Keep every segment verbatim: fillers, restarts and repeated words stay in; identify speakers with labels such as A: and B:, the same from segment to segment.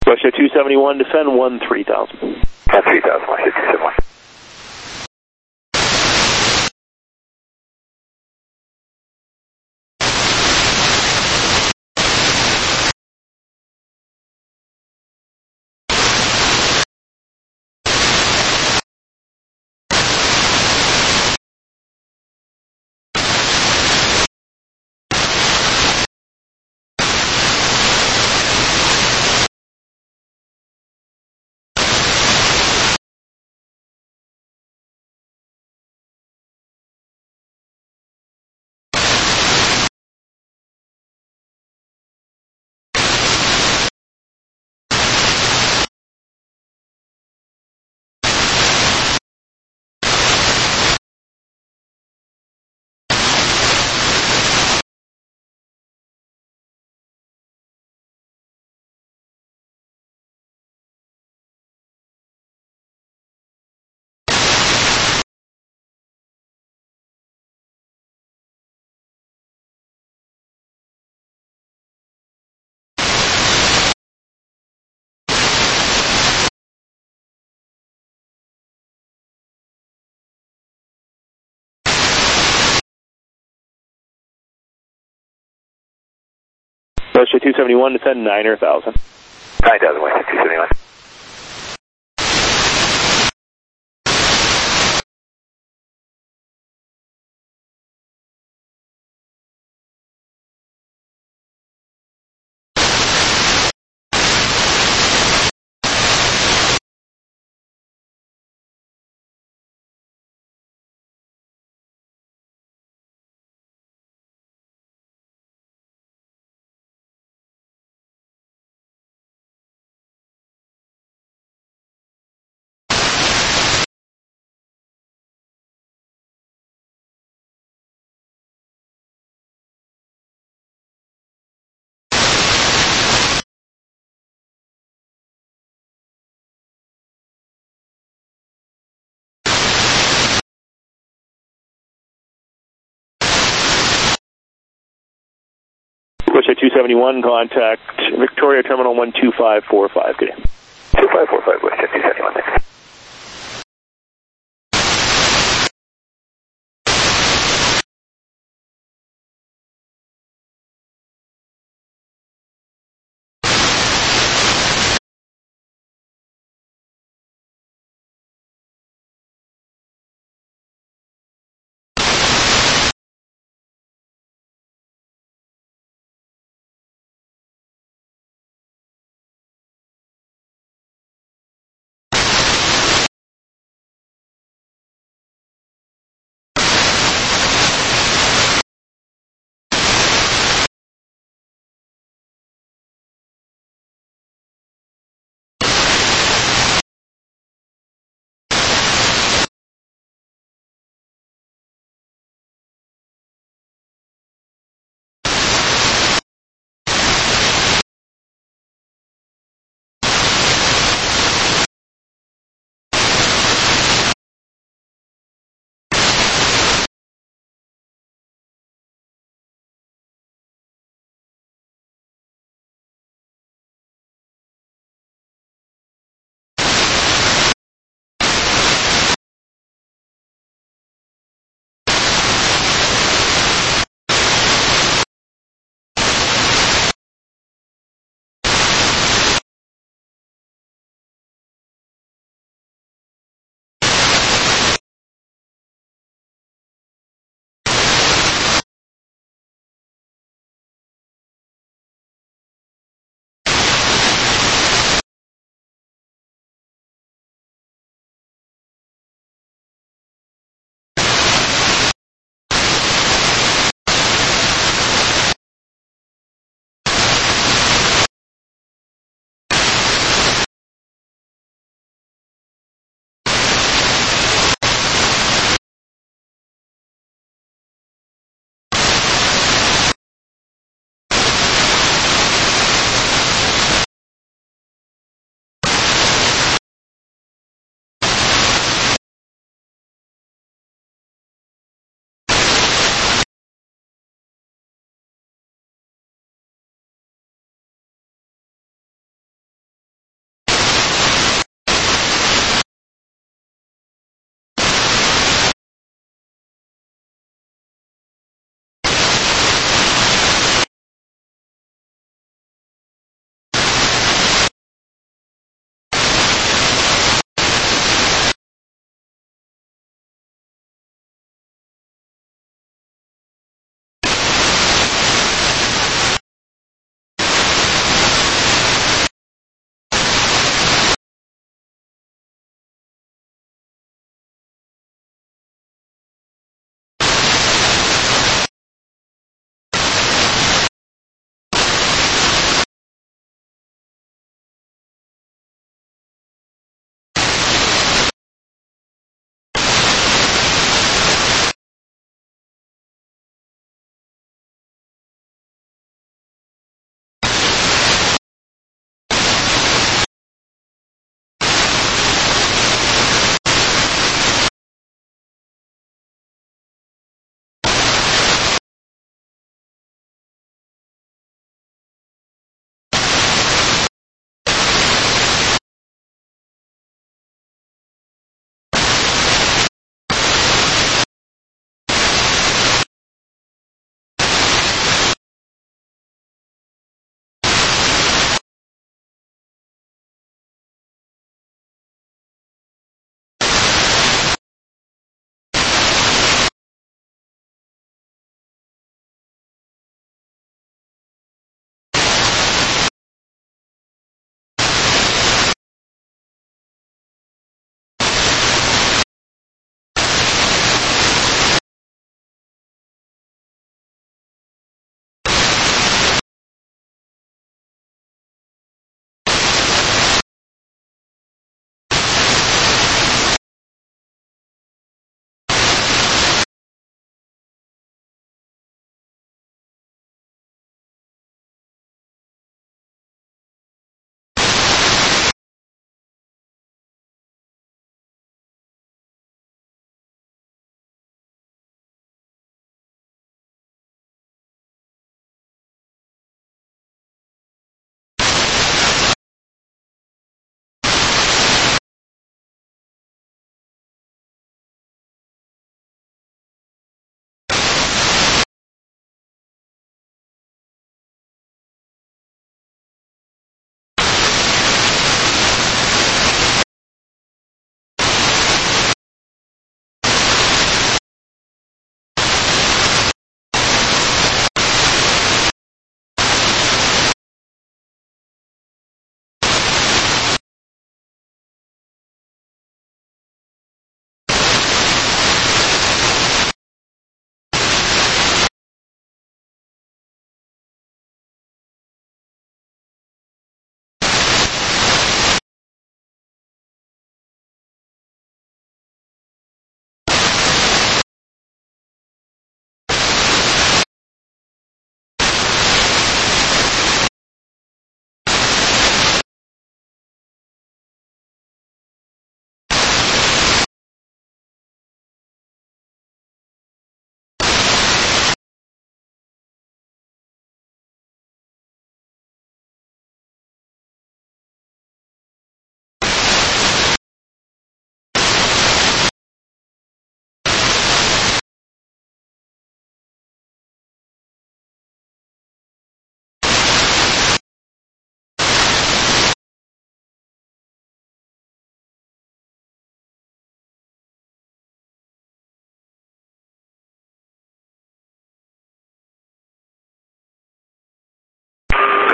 A: Russia two seventy-one, descend one three thousand.
B: one three thousand, Russia two seventy-one.
A: Russia two seventy-one, descend nine thousand.
B: nine thousand, Russia two seventy-one.
A: Russia two seventy-one, contact Victoria Terminal one two five four five. Good day.
B: two five four five, Russia two seventy-one, thanks.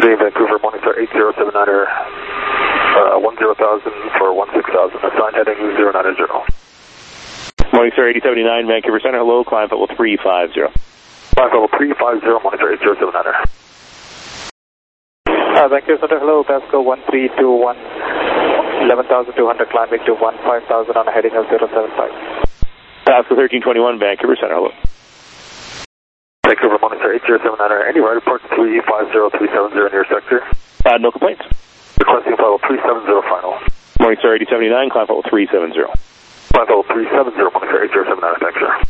B: Today, Vancouver, Morningstar eight zero seven niner, uh, one zero thousand for one six thousand. Assigned heading zero nine zero.
A: Morningstar eighty seventy-nine, Vancouver Center, hello, climb level three five zero.
B: Climb level three five zero, Morningstar eight zero seven niner.
C: Uh, Vancouver Center, hello, Pasco one three two one, eleven thousand two hundred, climbing to one five thousand on a heading of zero seven five.
A: Pasco thirteen twenty-one, Vancouver Center, hello.
B: Vancouver, Morningstar eight zero seven niner, any right report three five zero three seven zero in your sector?
A: Uh, no complaints.
B: Requesting level three seven zero final.
A: Morningstar eighty seventy-nine, climb level three seven zero.
B: Climb level three seven zero, Morningstar eight zero seven niner, thanks sir.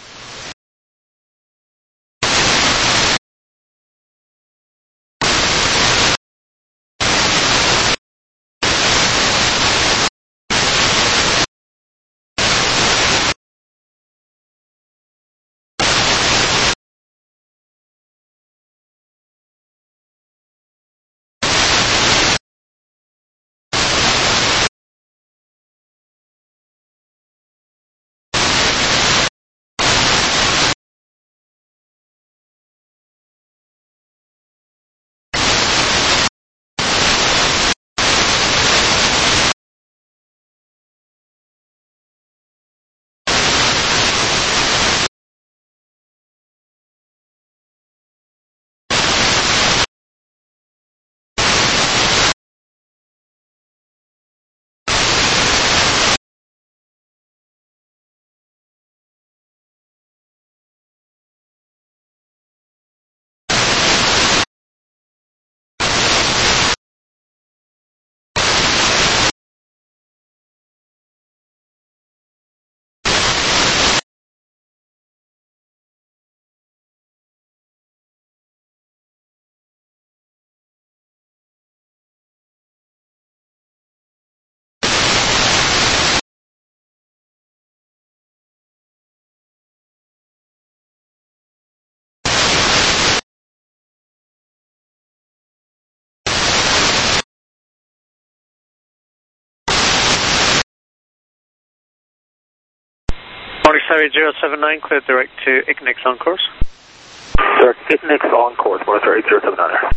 C: Morningstar eight zero seven nine, cleared direct to I C N I X on course.
B: Direct I C N I X on course, Morningstar eight zero seven niner.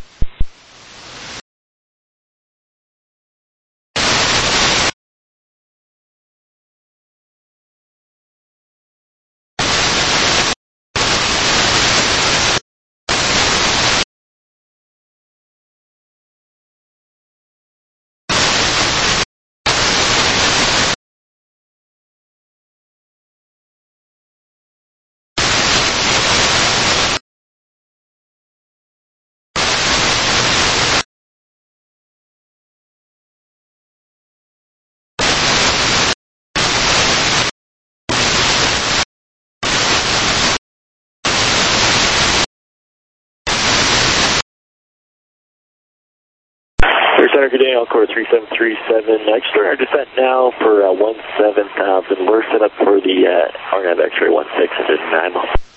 D: Center, good day, Encore three seven three seven. I just started our descent now for uh, one seven thousand. We're set up for the uh, R N A V X-ray one six zero nine.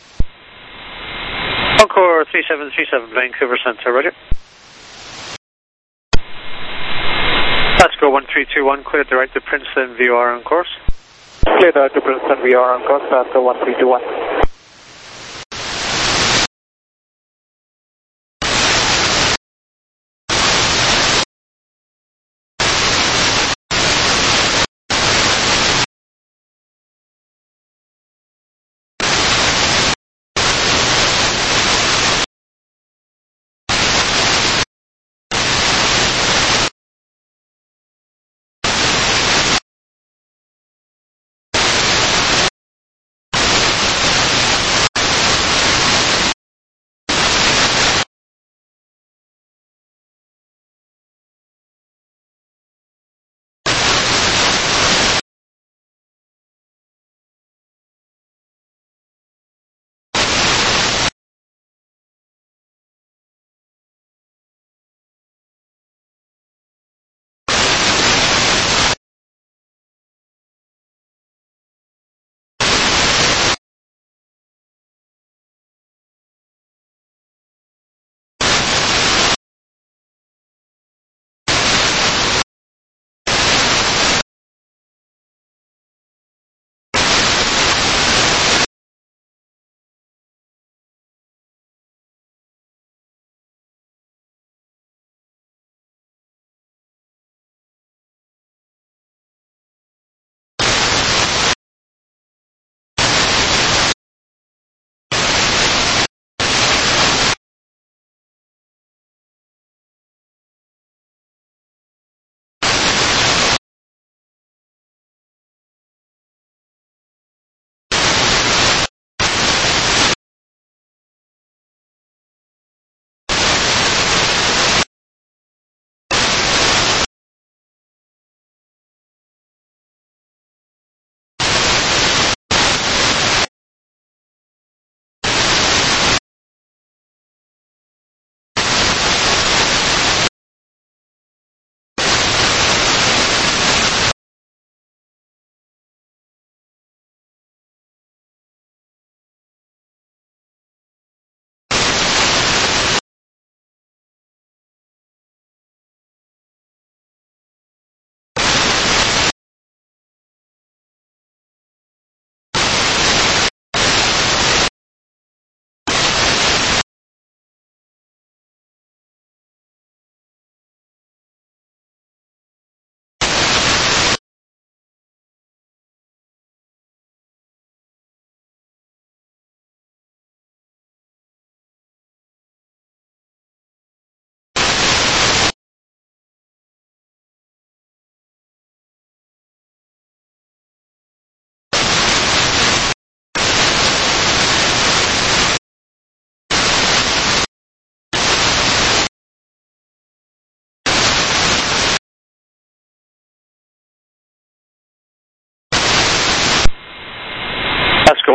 C: Encore three seven three seven, Vancouver Center, roger. Pasco one three two one, cleared direct to Princeton V O R on course. Cleared direct to Princeton V O R on course, Pasco one three two one.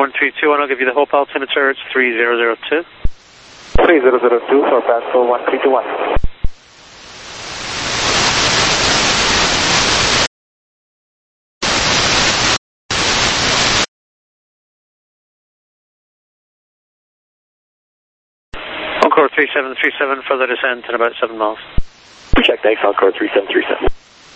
C: one three two one, I'll give you the Hope altimeter, it's three zero zero two.
B: three zero zero two for Pascal one three two one.
C: Encore three seven three seven, further descent in about seven miles.
D: Check, thanks, Encore three seven three seven.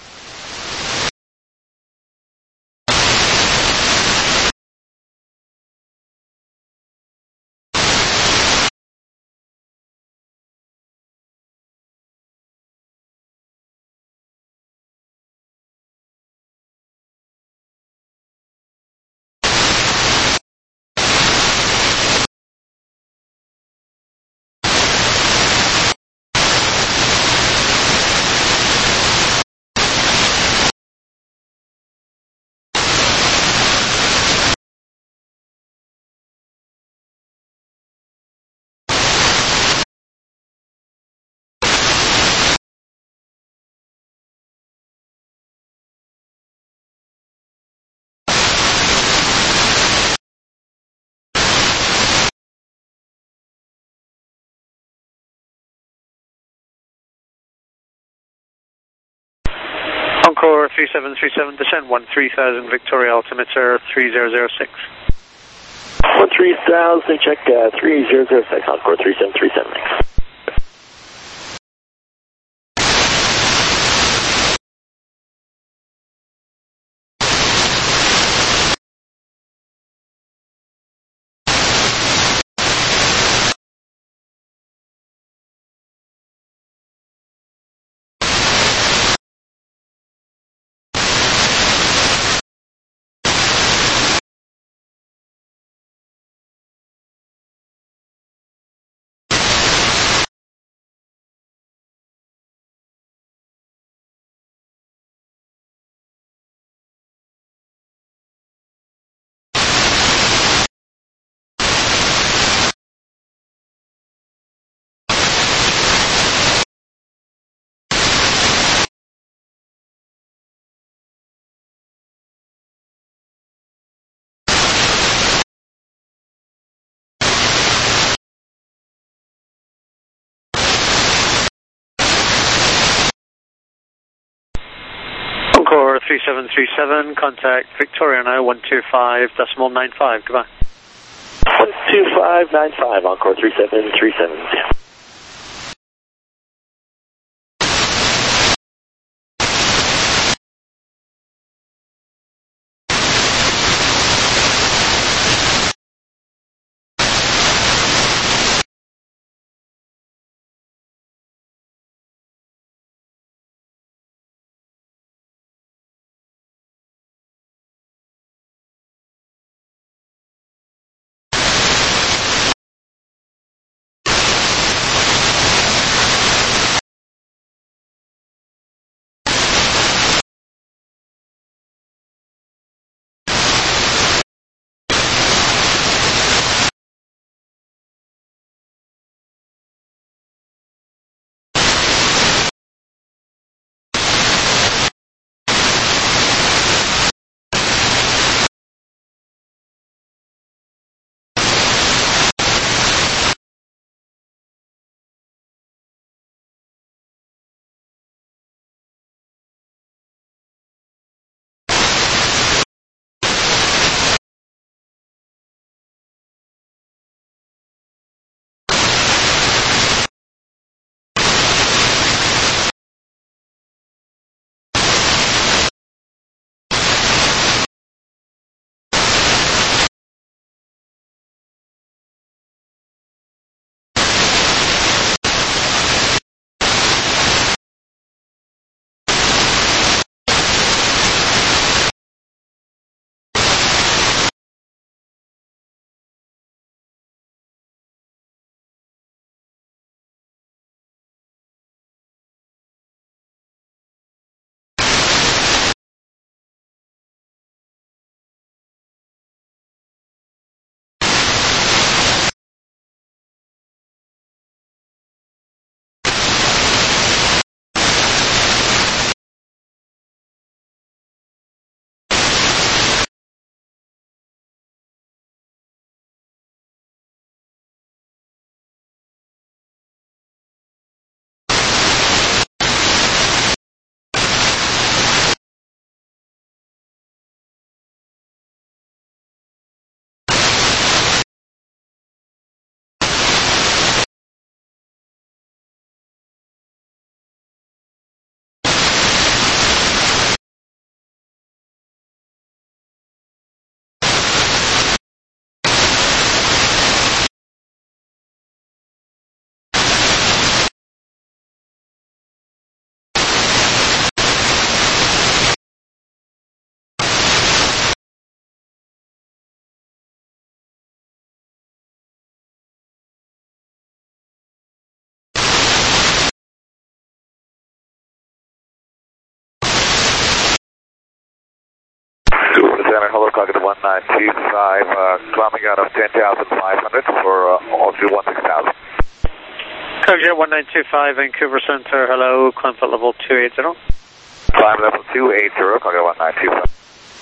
C: Encore three seven three seven, descend one three thousand, Victoria altimeter three zero zero six.
D: one three thousand, check uh, three zero zero six, Encore three seven three seven, thanks.
C: Encore three seven three seven, contact Victoria now one two five decimal nine five, goodbye.
D: one two five nine five, Encore three seven three seven.
B: Gunner, hello, Cockpit one nine two five, uh, climbing out of ten thousand five hundred for uh, altitude one six thousand.
C: Cockpit one nine two five, Vancouver Center, hello, climb flight level two eighty.
B: Climb level two eighty, Cockpit one nine two five.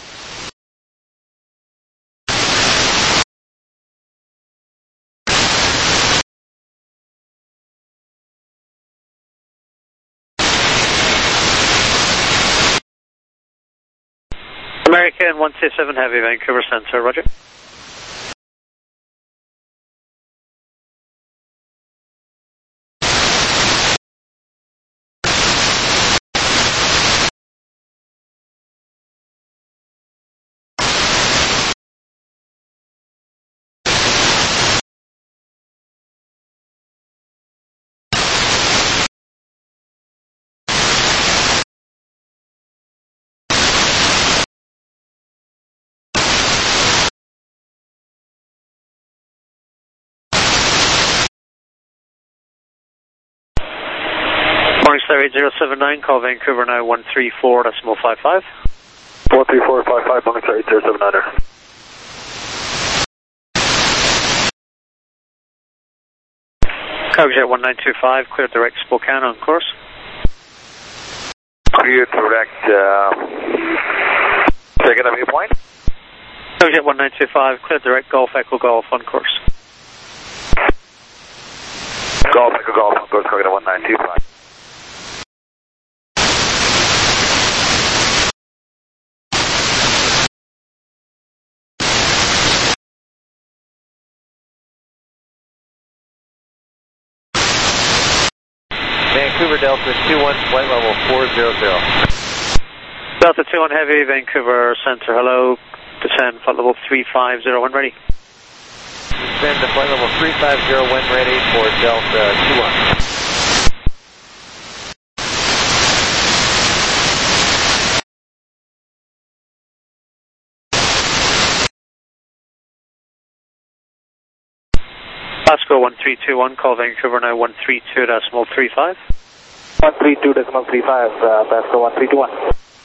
C: American one two seven Heavy, Vancouver Center, roger. Morningstar eight zero seven nine, call Vancouver now one three four decimal five five.
B: one three four five five, Morningstar eight zero seven nine.
C: Cockpit one nine two five, clear direct Spokane on course.
B: Clear direct, uh, second of viewpoint.
C: Cockpit one nine two five, clear direct Golf Echo Golf on course.
B: Golf Echo Golf on course, Cockpit one nine two five.
D: Vancouver Delta two one, flight level four zero zero.
C: Delta two one Heavy, Vancouver Center, hello, descend flight level three five zero, when ready.
D: Descend to flight level three five zero when ready for Delta two one.
C: Pasco one three two one, call Vancouver now one three two decimal three five.
B: one three two decimal three five, uh, Pasco one three two one.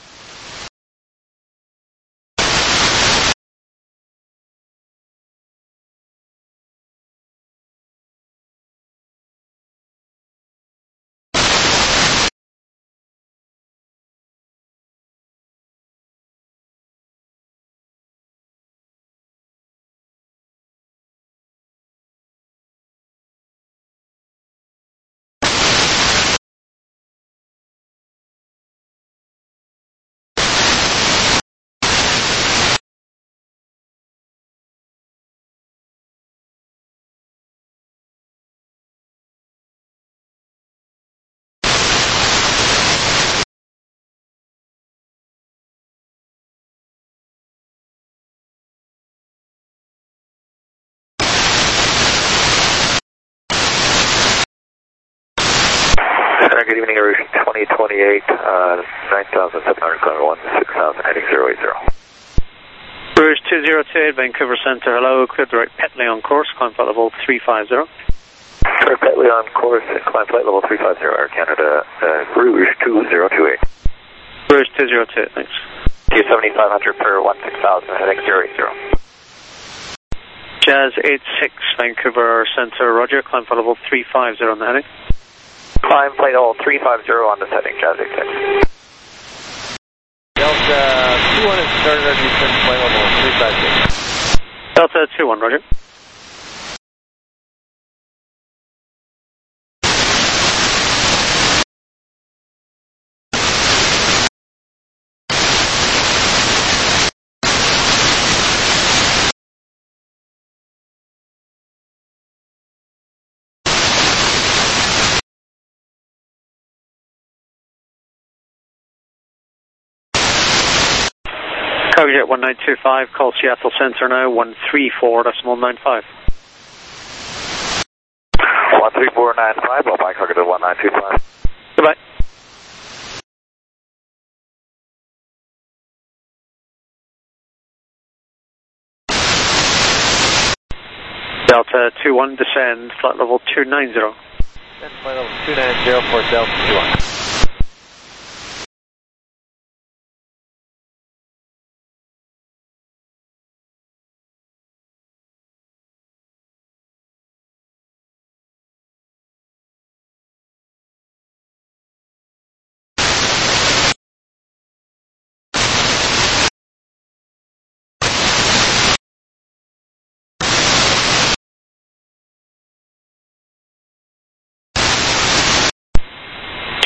B: Good evening, Air twenty twenty-eight, uh, nine thousand seven hundred, climb one six thousand, heading zero eight zero.
C: Rouge two zero two eight, Vancouver Center, hello, clear direct Petley on course, climb flight level three five zero.
B: Clear Petley on course, and climb flight level three five zero, Air Canada, uh, Rouge two zero two eight.
C: Rouge two zero two eight, thanks.
B: T seventy-five hundred per one six thousand, heading zero eight zero.
C: Jazz eight six, Vancouver Center, roger, climb flight level three five zero on the heading.
B: Climb flight level three five zero on the setting, Jazz eight six.
D: Delta two one is started our descent, flight level three five six.
C: Delta two one, roger. Cockpit one nine two five, call Seattle Center now one three four decimal nine five.
B: one three four nine five, well, bye, Cockpit one nine two five.
C: Goodbye. Delta two one, descend, flight level two nine zero.
D: Descend flight level two nine zero for Delta two one.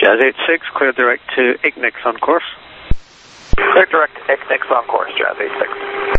C: Jazz eight six, clear direct to Ignix on course.
B: Clear direct to Ignix on course, Jazz eight six.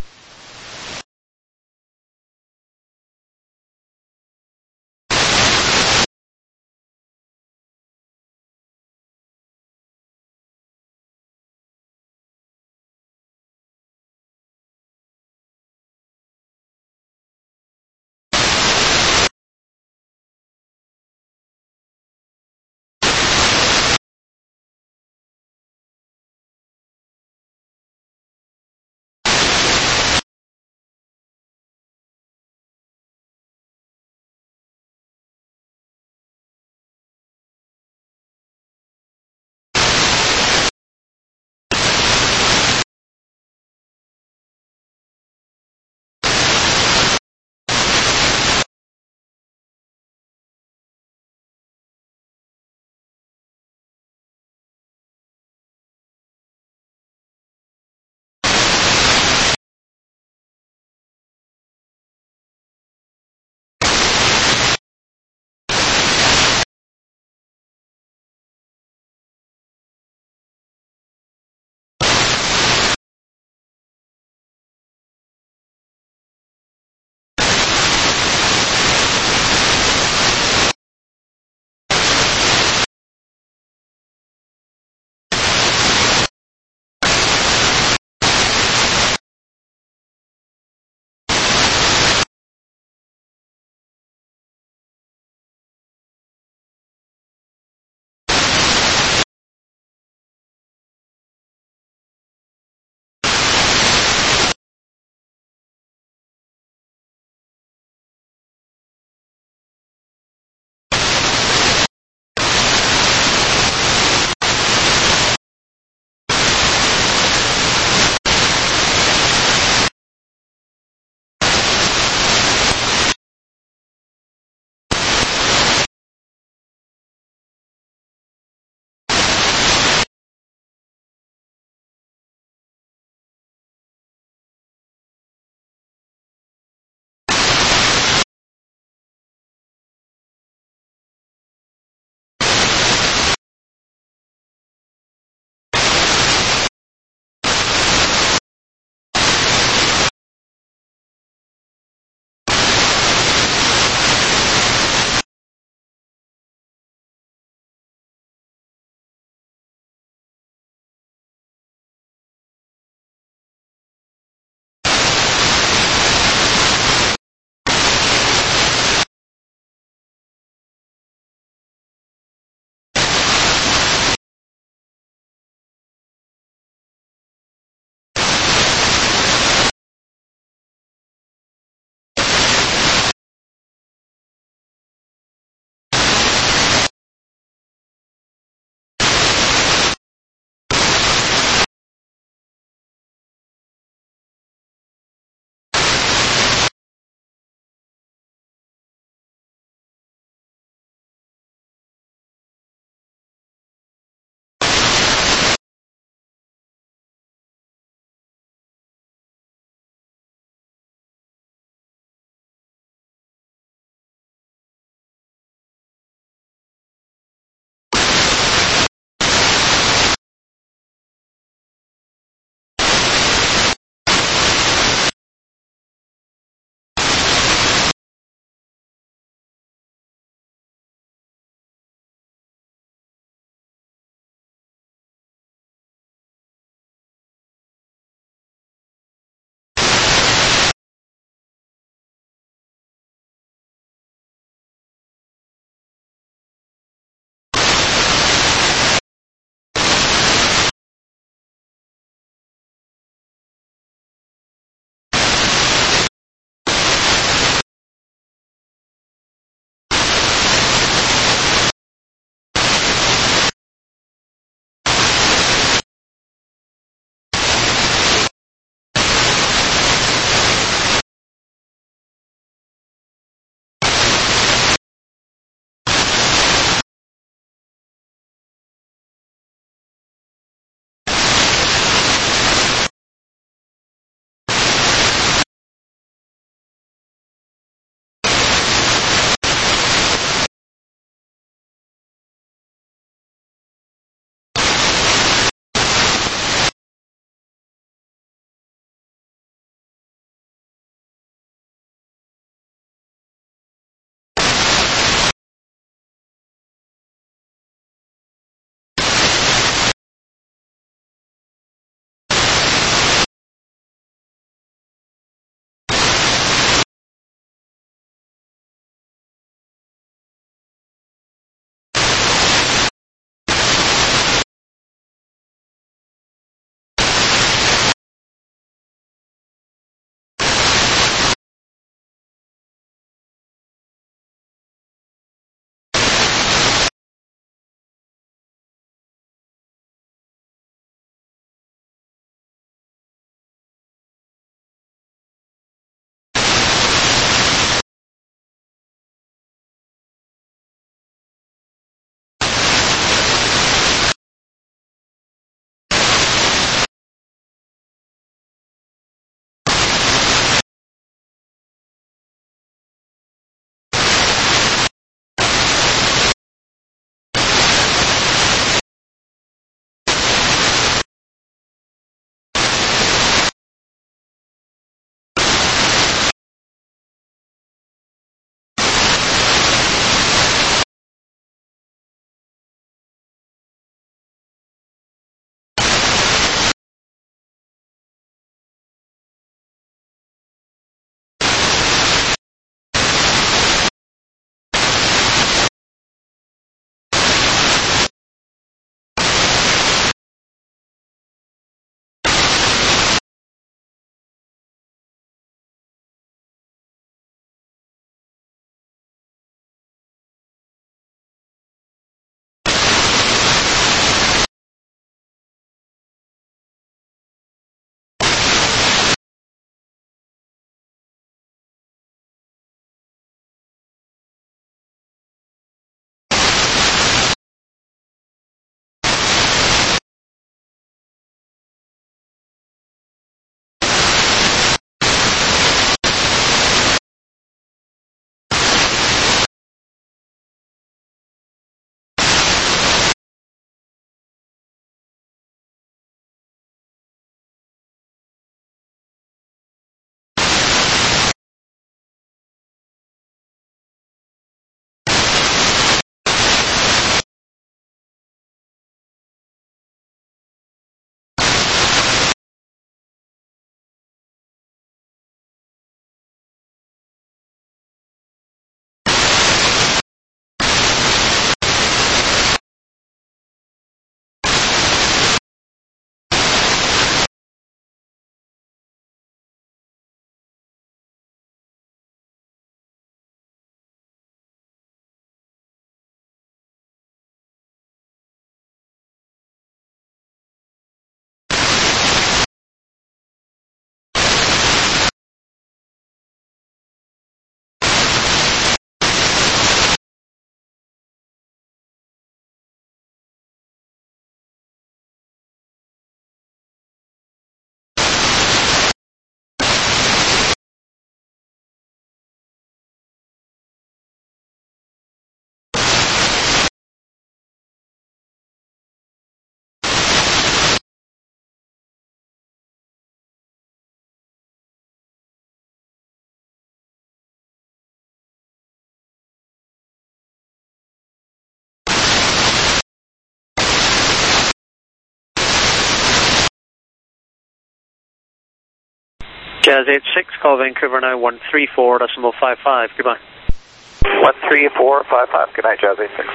C: Jazz eight six, call Vancouver now one three four decimal five five, goodbye.
B: one three four five five, good night, Jazz eight six.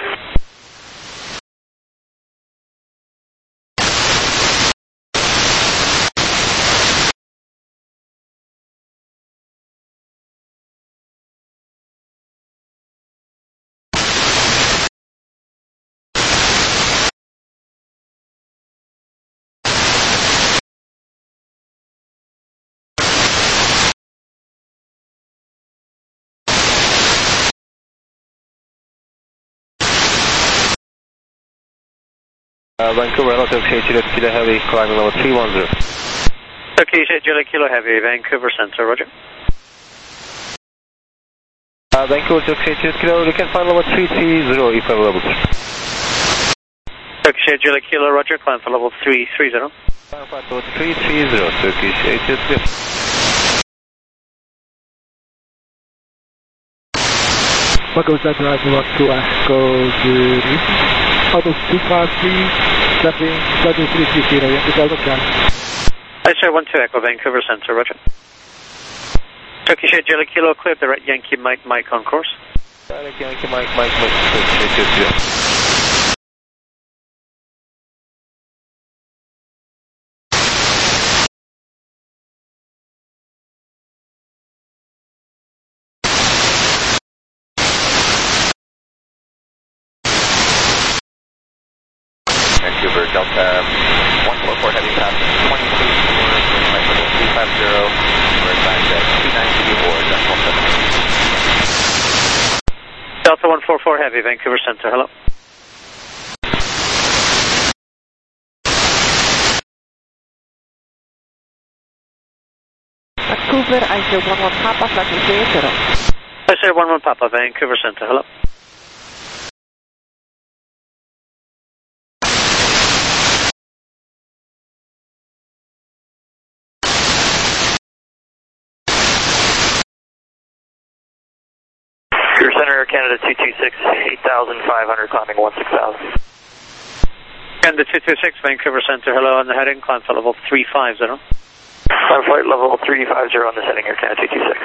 E: Uh, Vancouver, hello, Turkish eight Kilo Heavy, climbing level three one zero.
C: Turkish eight Kilo Heavy, Vancouver Center, roger.
E: Uh, Vancouver, Turkish eight Kilo, you can find level three three zero if available.
C: Turkish eight Kilo, roger, climb for level three three zero.
E: Climb for level three three zero, Turkish eight Kilo.
F: Echo Center, I want to Echo Zurich. Out of two five three, stepping seven three three zero, yeah, without a plan.
C: I say one two Echo, Vancouver Center, roger. Turkish eight Kilo, clear direct Yankee Mike Mike on course.
E: Direct Yankee Mike Mike Mike, Turkish eight Kilo.
B: Vancouver, Delta one four four heavy pass twenty-two four, flight level three five zero, we're assigned at two ninety or decimal seven.
C: Delta one four four heavy, Vancouver Center, hello.
G: Vancouver, I say one one Papa, flight three zero.
C: I say one one Papa, Vancouver Center, hello.
B: Your Center, Canada two two six, eight thousand five hundred, climbing one six thousand.
C: Canada two two six, Vancouver Center, hello, on the heading, climb for level three five zero.
B: Climb flight level three five zero on this heading, Air Canada two two six.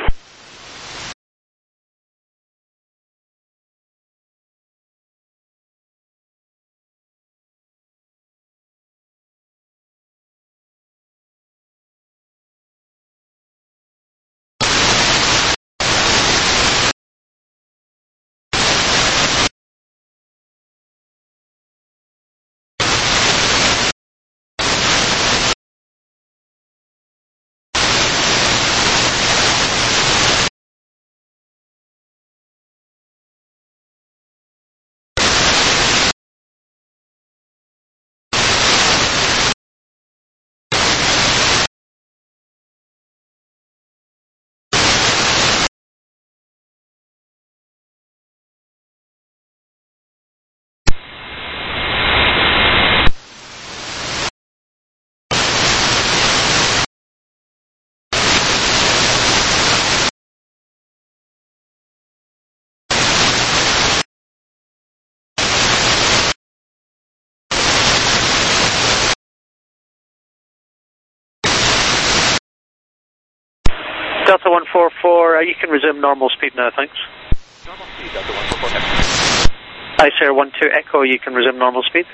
C: Delta one four four, uh, you can resume normal speed now, thanks.
B: Normal speed, Delta one four four.
C: I say one two Echo, you can resume normal speed.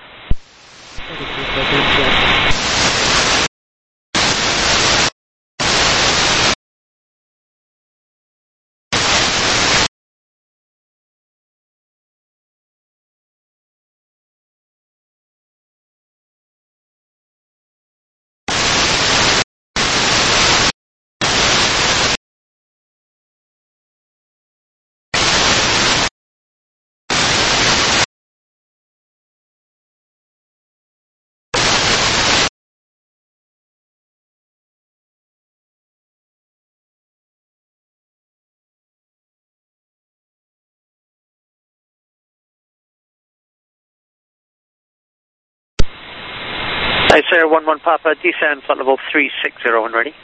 C: I say one one Papa, descend flight level three six zero when ready.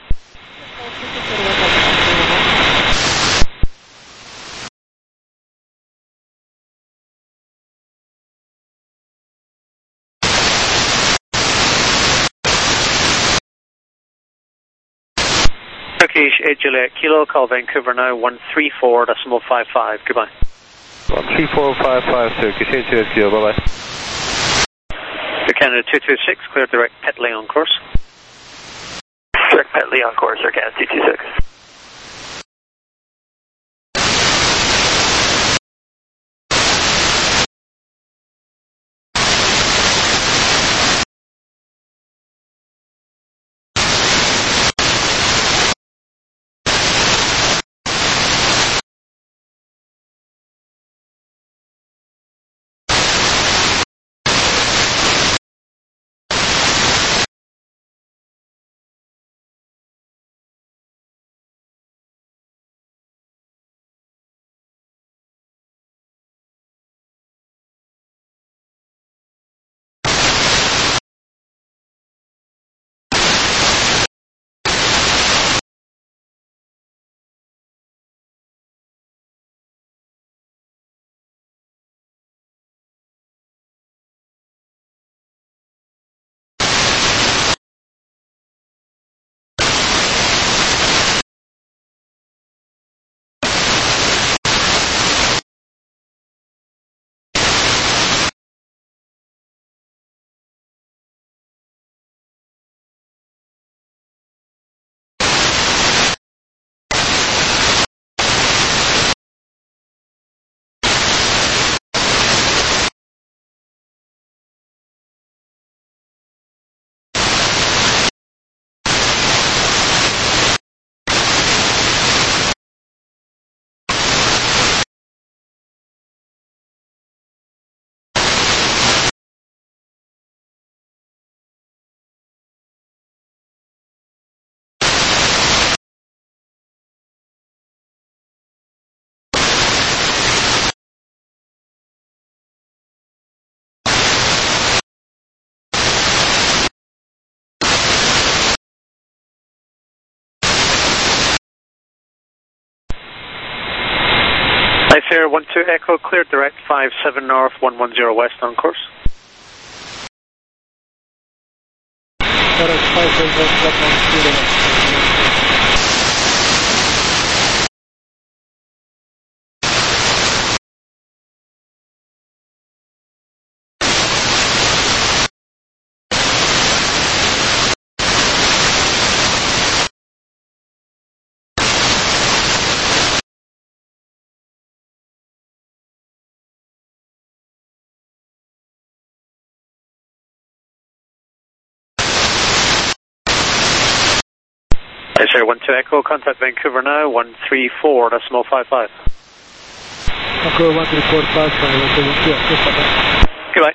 C: Turkish eight Juliet Kilo, call Vancouver now, one three four decimal five five, goodbye.
E: one three four five five, Turkish eight Juliet Kilo, bye bye.
C: To Canada two two six, clear direct Petley on course.
D: Direct Petley on course, Air Canada two two six.
C: Fair one two Echo, clear direct five seven north, one one zero west on course.
F: Direct five seven north, one one zero west.
C: Yes, sir, one two Echo, contact Vancouver now, one three four decimal five five.
F: Vancouver one three four five five, one two Echo,
C: goodbye.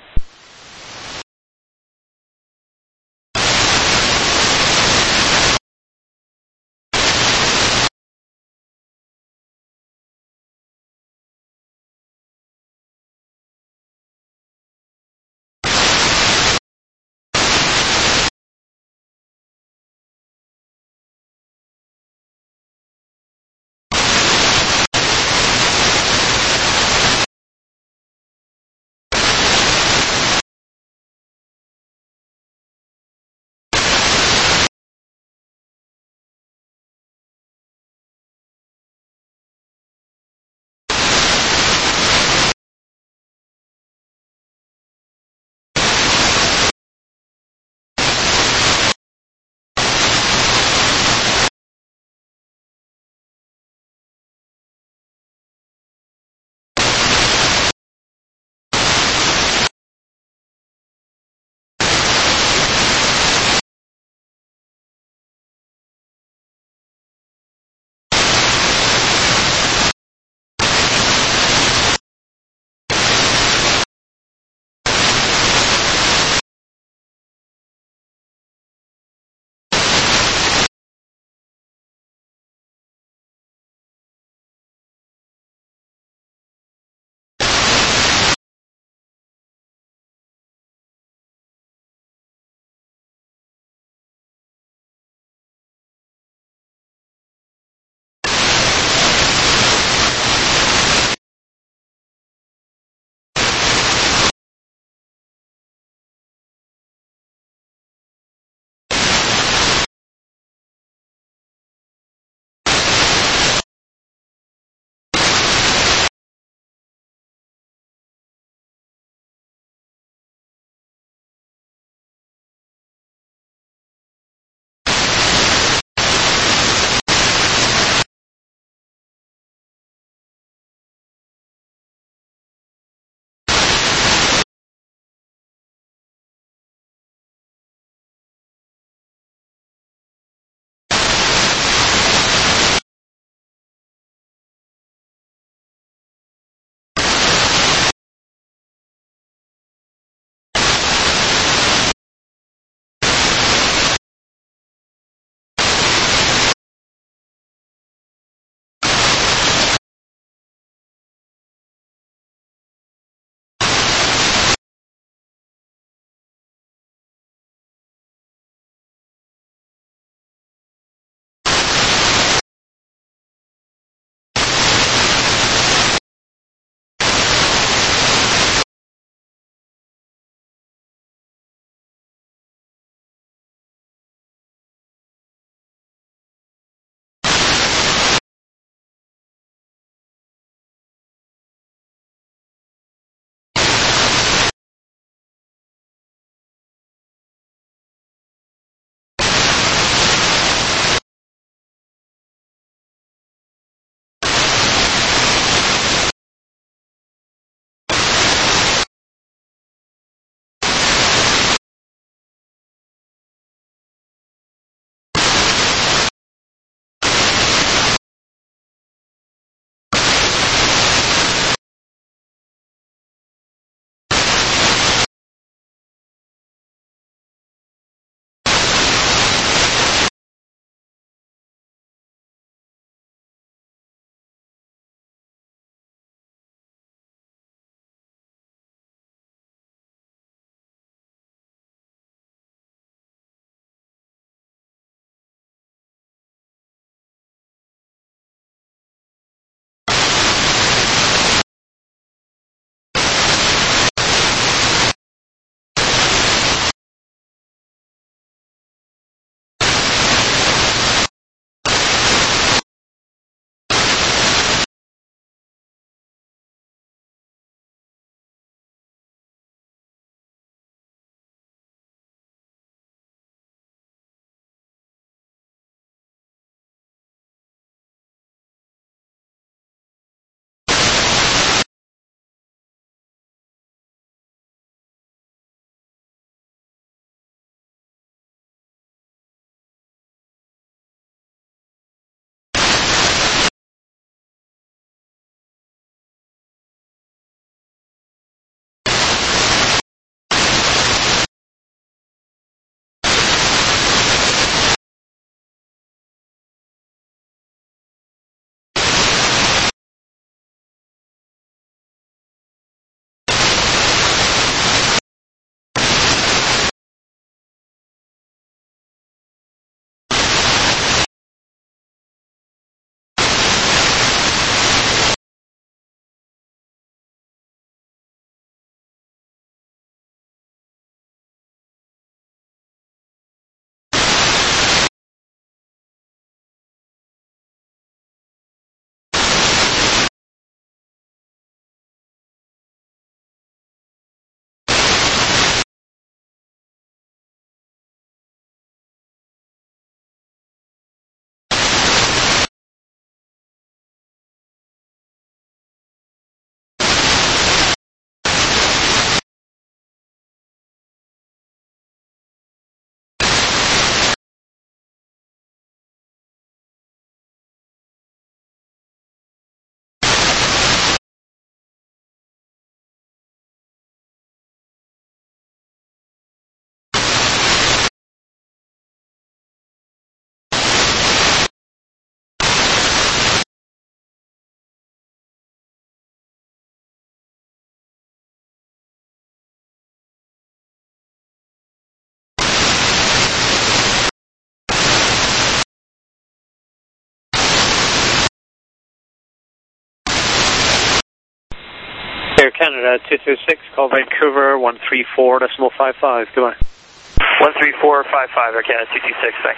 C: Air Canada two two six, call Vancouver one three four decimal five five. Goodbye.
D: one three four five five, Air Canada two two six, thanks.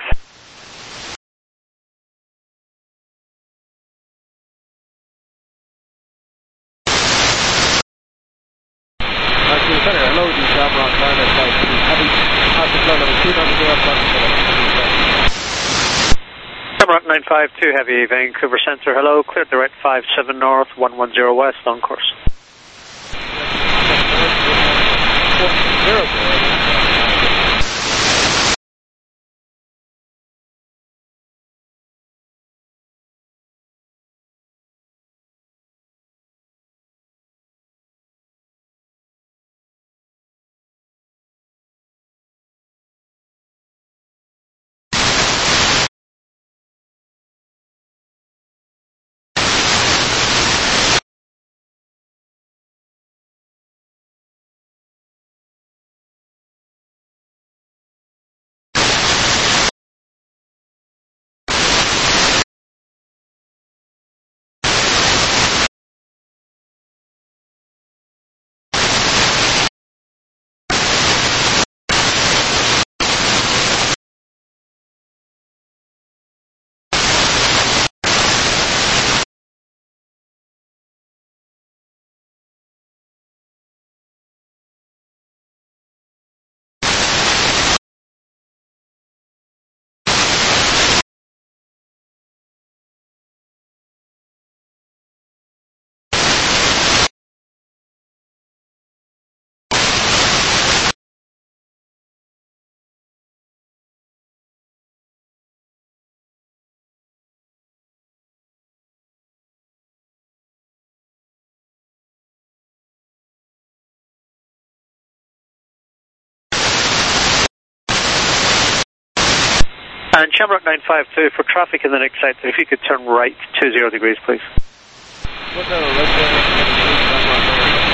F: Vancouver Center, hello, the Shamrock nine nine five two. Heavy, passing flight level two nine zero,
C: Shamrock nine five two, heavy, Vancouver Center, hello, clear direct five seven north, one one zero west, on course. And Shamrock nine five two, for traffic in the next sector, if you could turn right two zero degrees, please.
F: What's that, right there?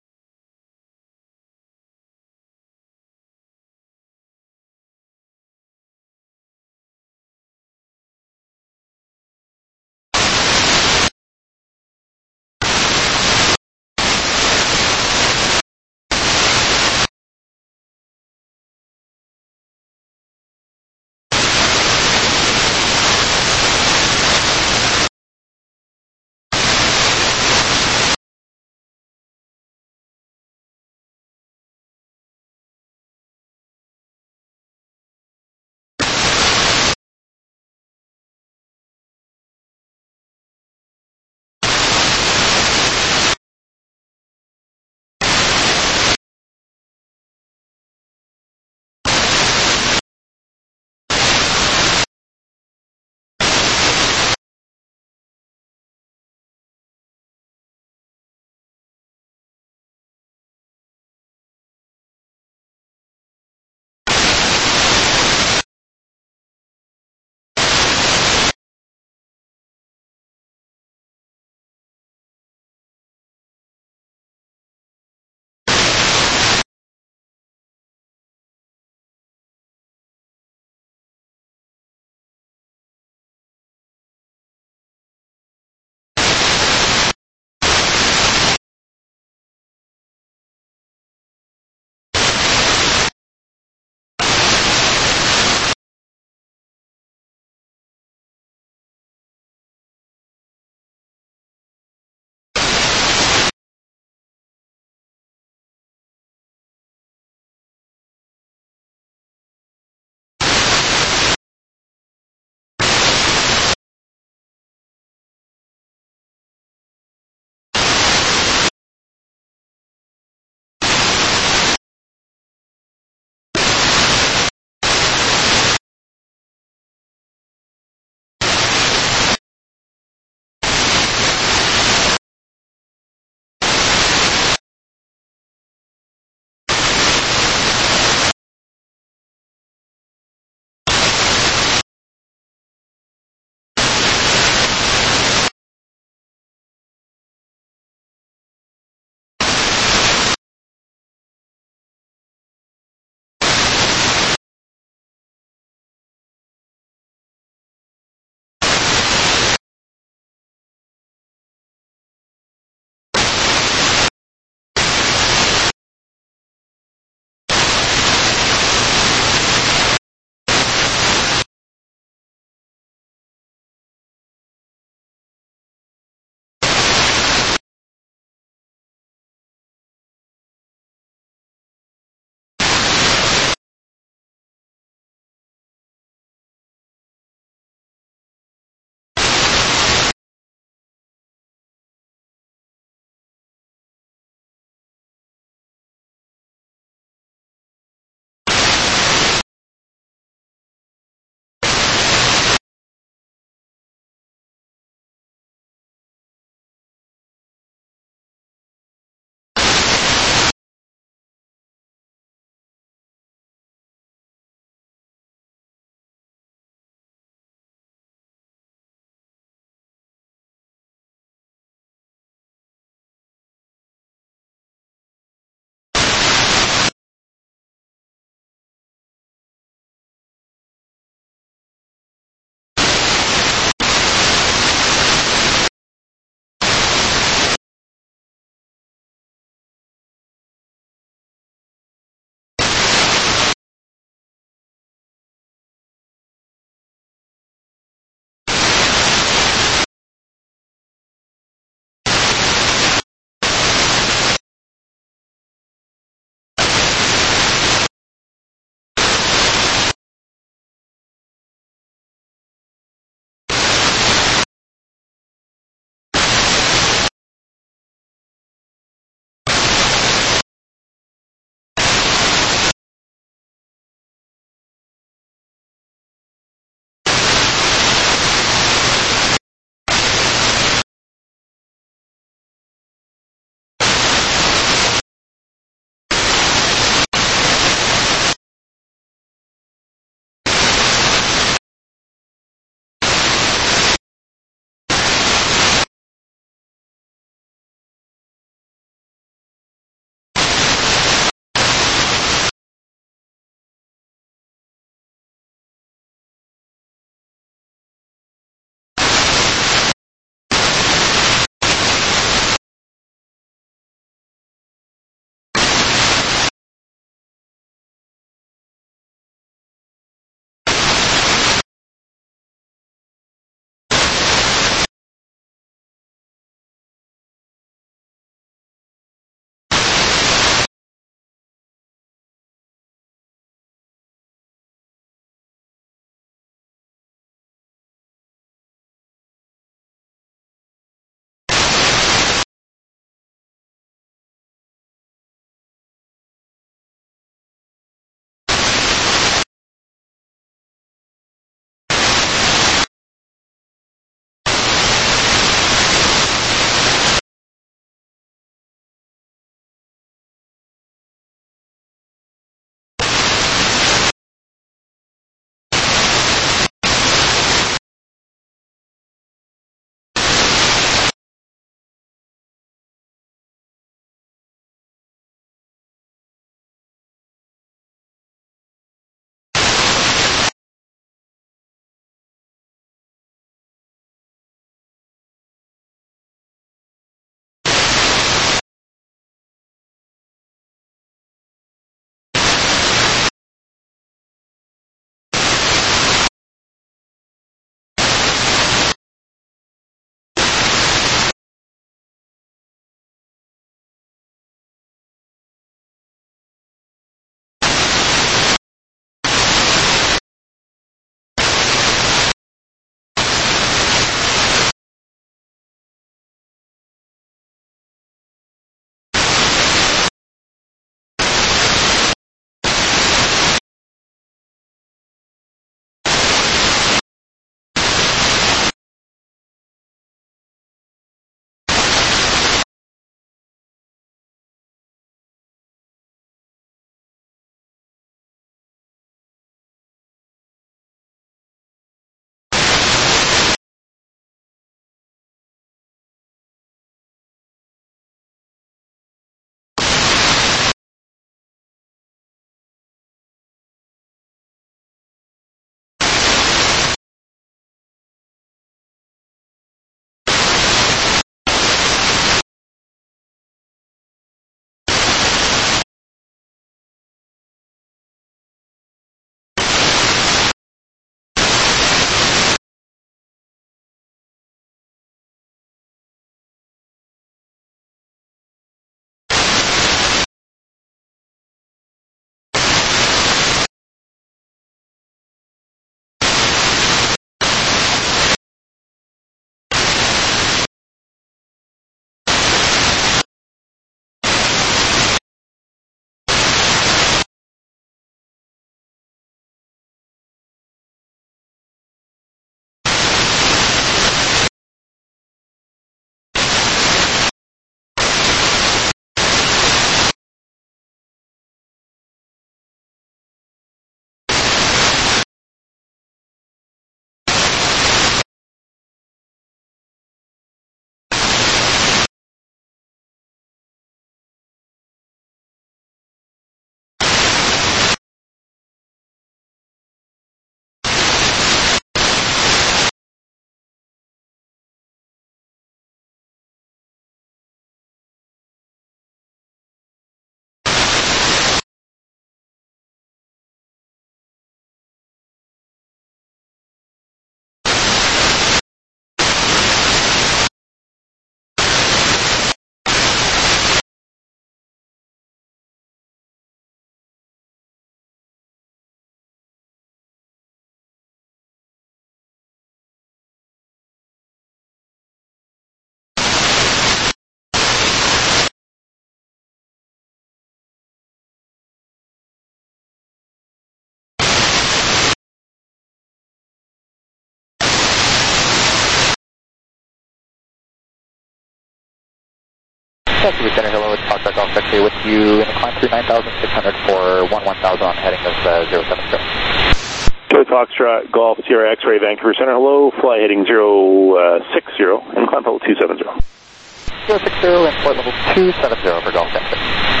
B: Vancouver Center, hello, it's Foxtrot Golf X-ray with you in the climb through nine thousand six hundred for one one thousand on heading of uh, zero seven zero.
A: Joey Foxtrot Golf Sierra X-ray Vancouver Center, hello, fly heading zero six zero and climb level two seven zero.
B: zero six zero and flight level two seven zero for Golf X-ray.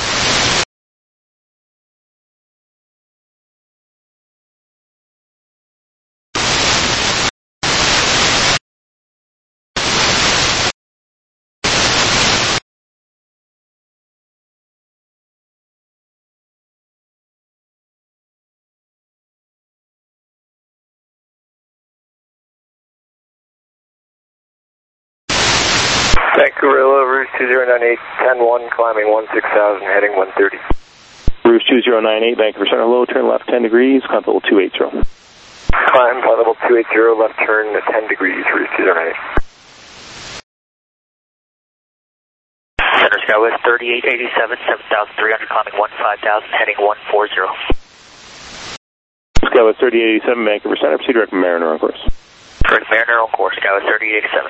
C: Vancouver, Rouge two zero nine eight, ten one, climbing one six thousand, heading one thirty.
A: Rouge two zero nine eight, Vancouver Center, hello, turn left ten degrees, climb level two eighty.
C: Climb flight level two eighty, left turn ten degrees, Rouge two zero nine eight.
H: Center Skywest thirty-eight eighty-seven, seven thousand three hundred, climbing one five thousand, heading one four zero.
A: Skywest thirty-eight eighty-seven, Vancouver Center, proceed direct Mariner on course.
H: Direct Mariner on course, Skywest thirty-eight eighty-seven.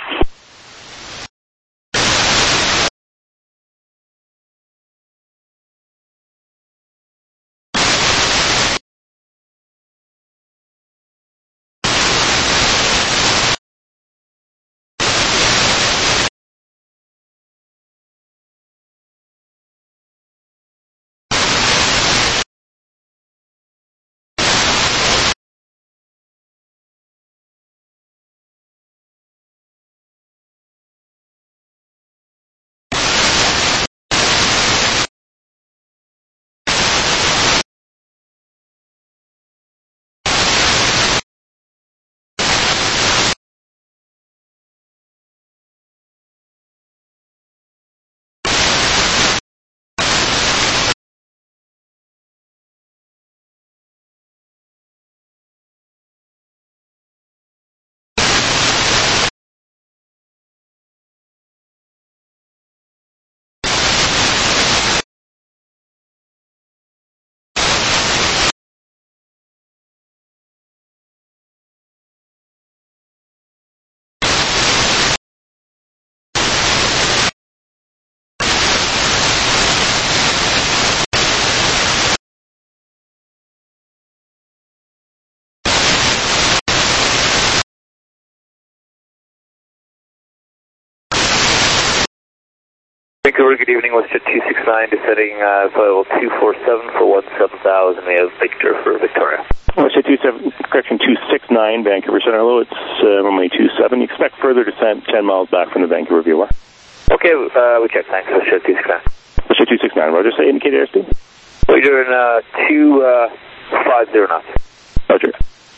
C: Vancouver, good evening, Westjet two six nine, descending uh, flight level two four seven for one seven thousand, we have Victor for Victoria.
A: Westjet two seven, correction two six nine, Vancouver Center, hello, it's uh, runway two seven, you expect further descent ten miles back from the Vancouver V O R.
C: Okay, uh, we check, thanks, Westjet two six nine.
A: Westjet two six nine, Roger, say indicated airspeed.
C: We're doing uh, two five zero knots.
A: Roger.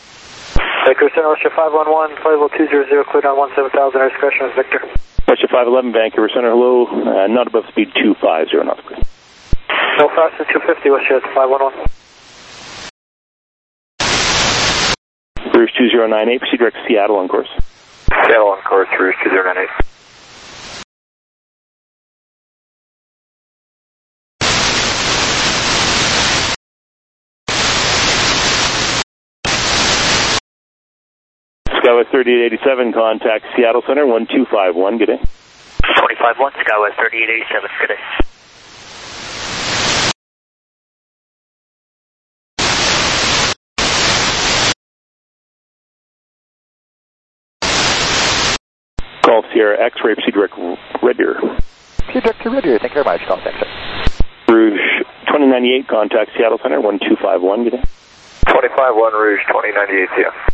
C: Vancouver Center, Westjet five one one, flight level two zero zero, cleared on one seven thousand, air discretion is Victor.
A: Westjet five eleven, Vancouver Center, hello, uh, not above speed two five zero knots, please.
C: No faster than two fifty, Westjet five one one.
A: Rouge two zero nine eight, proceed direct to Seattle on course.
C: Seattle on course, Rouge two zero nine eight.
A: Skywest thirty-eight eighty-seven, contact Seattle Center, one two five one, good day.
H: twenty-five one, Skywest thirty-eight eighty-seven, good day.
A: Golf Sierra X-ray, proceed direct Red Deer.
B: Proceed direct to Red Deer, thank you very much, Golf X-ray.
A: Rouge twenty ninety-eight, contact Seattle Center, one two five one, good day.
C: twenty-five one, Rouge twenty ninety-eight, yeah.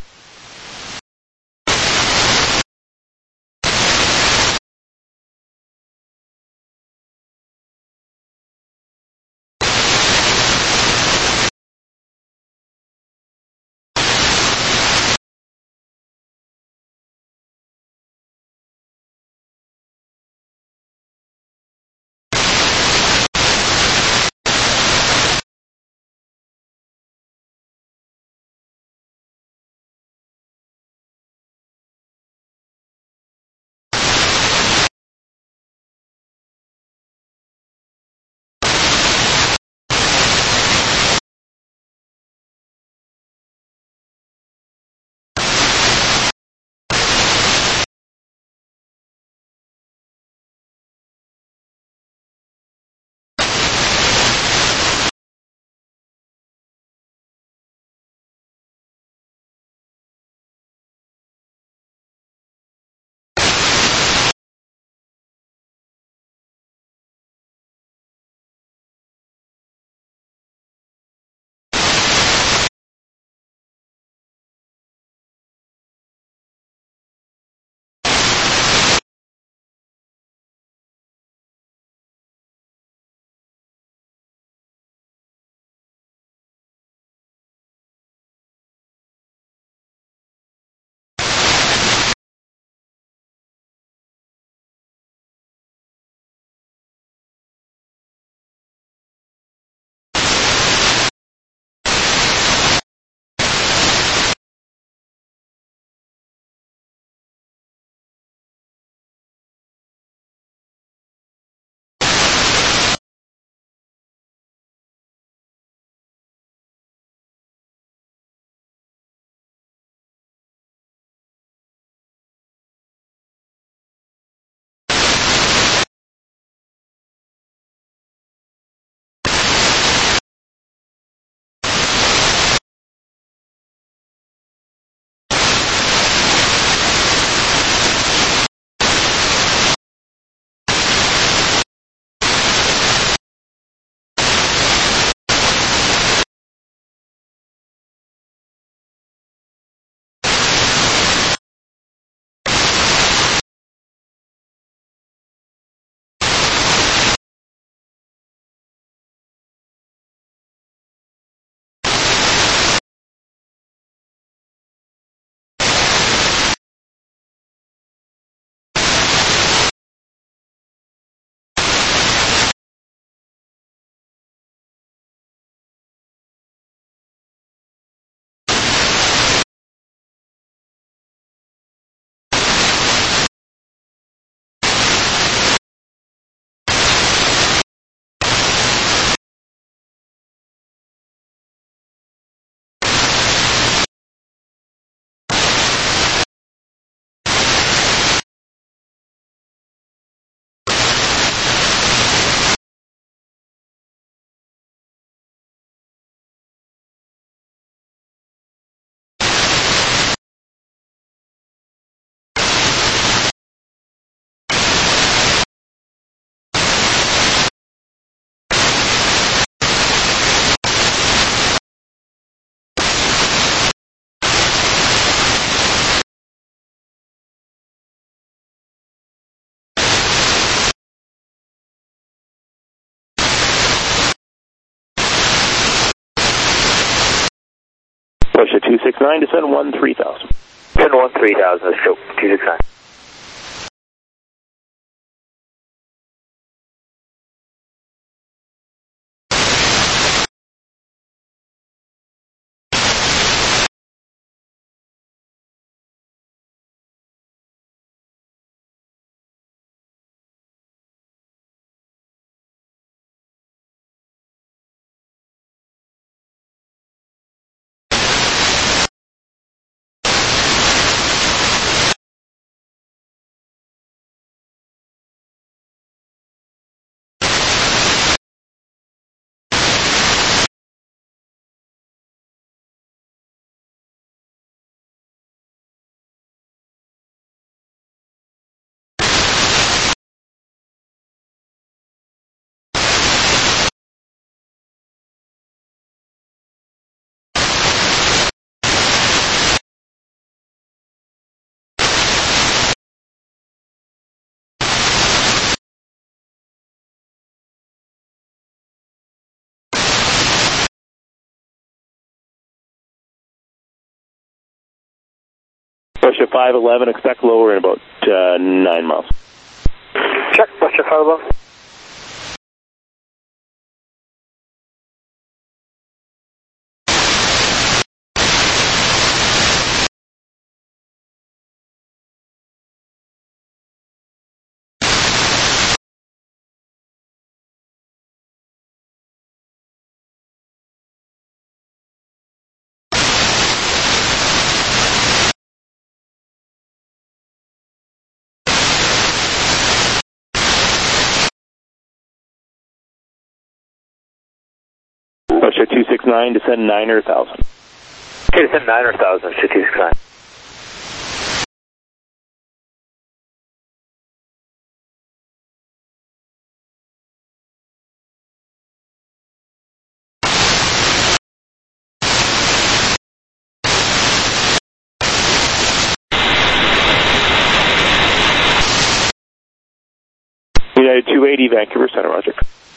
A: Russia two six nine, descend one three thousand.
D: Descend one three thousand, let's go, two six nine.
A: Russia five eleven, expect lower in about uh, nine miles.
C: Check, Russia five eleven.
A: Russia two six nine, descend niner thousand.
D: Okay, descend niner thousand, Russia two six nine.
A: United two eighty, Vancouver Center, roger.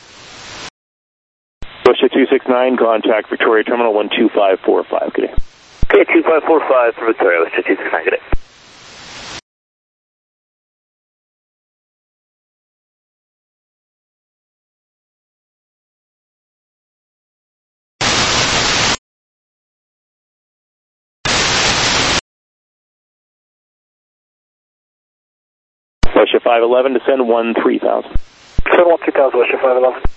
A: Russia two six nine, contact Victoria Terminal one two five four five, good day.
D: Okay, two five four five for Victoria, Russia two six nine, good day.
A: Russia five eleven, descend one three thousand.
C: Descend one three thousand, Russia five eleven.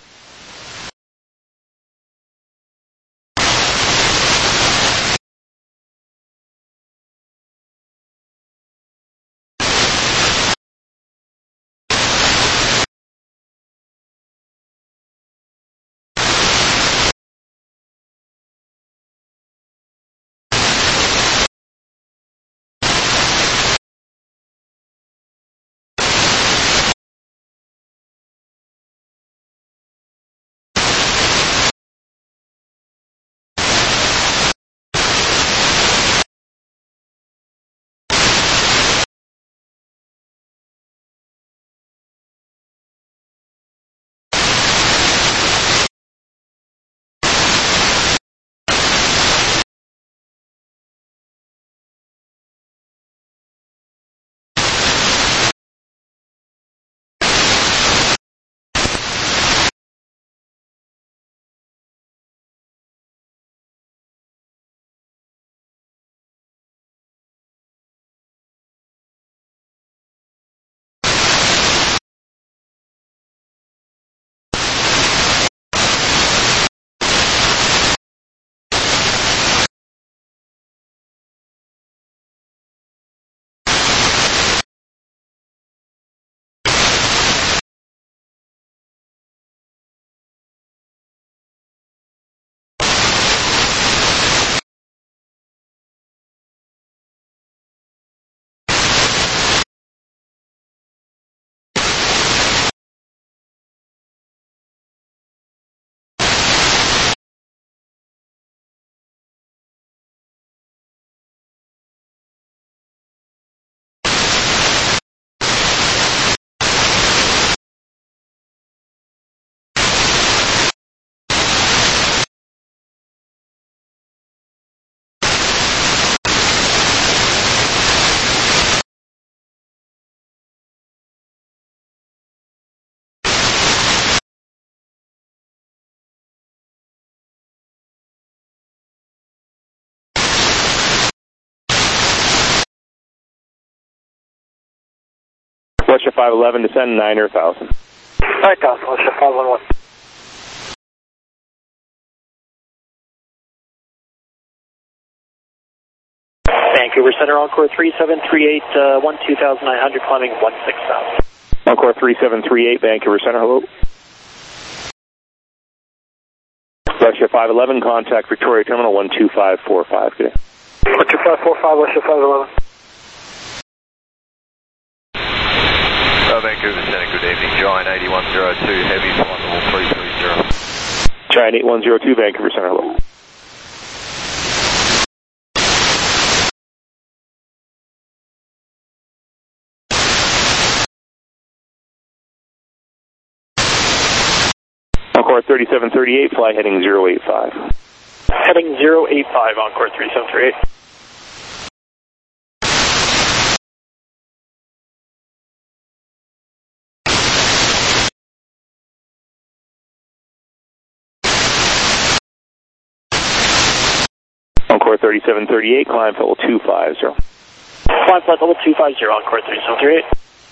A: Russia five eleven, descend nine or one thousand.
C: nine thousand, Russia five one one.
D: Vancouver Center, Encore three seven three eight, uh, one two thousand nine hundred, climbing one six thousand.
A: Encore three seven three eight, Vancouver Center, hello. Russia five eleven, contact Victoria Terminal one two five four five, good day.
C: one two five four five, Russia five eleven.
B: Uh, Vancouver Center, good evening. Giant eight one zero two, heavy flight level three three zero.
A: Giant eight one zero two, Vancouver Center, hello. Encore thirty-seven thirty-eight, fly heading zero eight five.
D: Heading zero eight five, Encore three seven three eight.
A: Encore thirty-seven thirty-eight, climb level two five zero.
D: Climb flight level two five zero, Encore three seven three eight.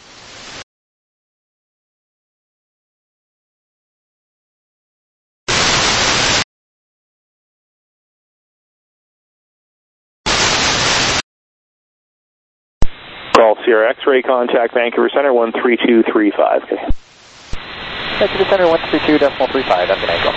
A: Call Sierra X-ray, contact Vancouver Center one three two three five. Okay.
E: Vancouver Center one three two decimal three five, that's an angle.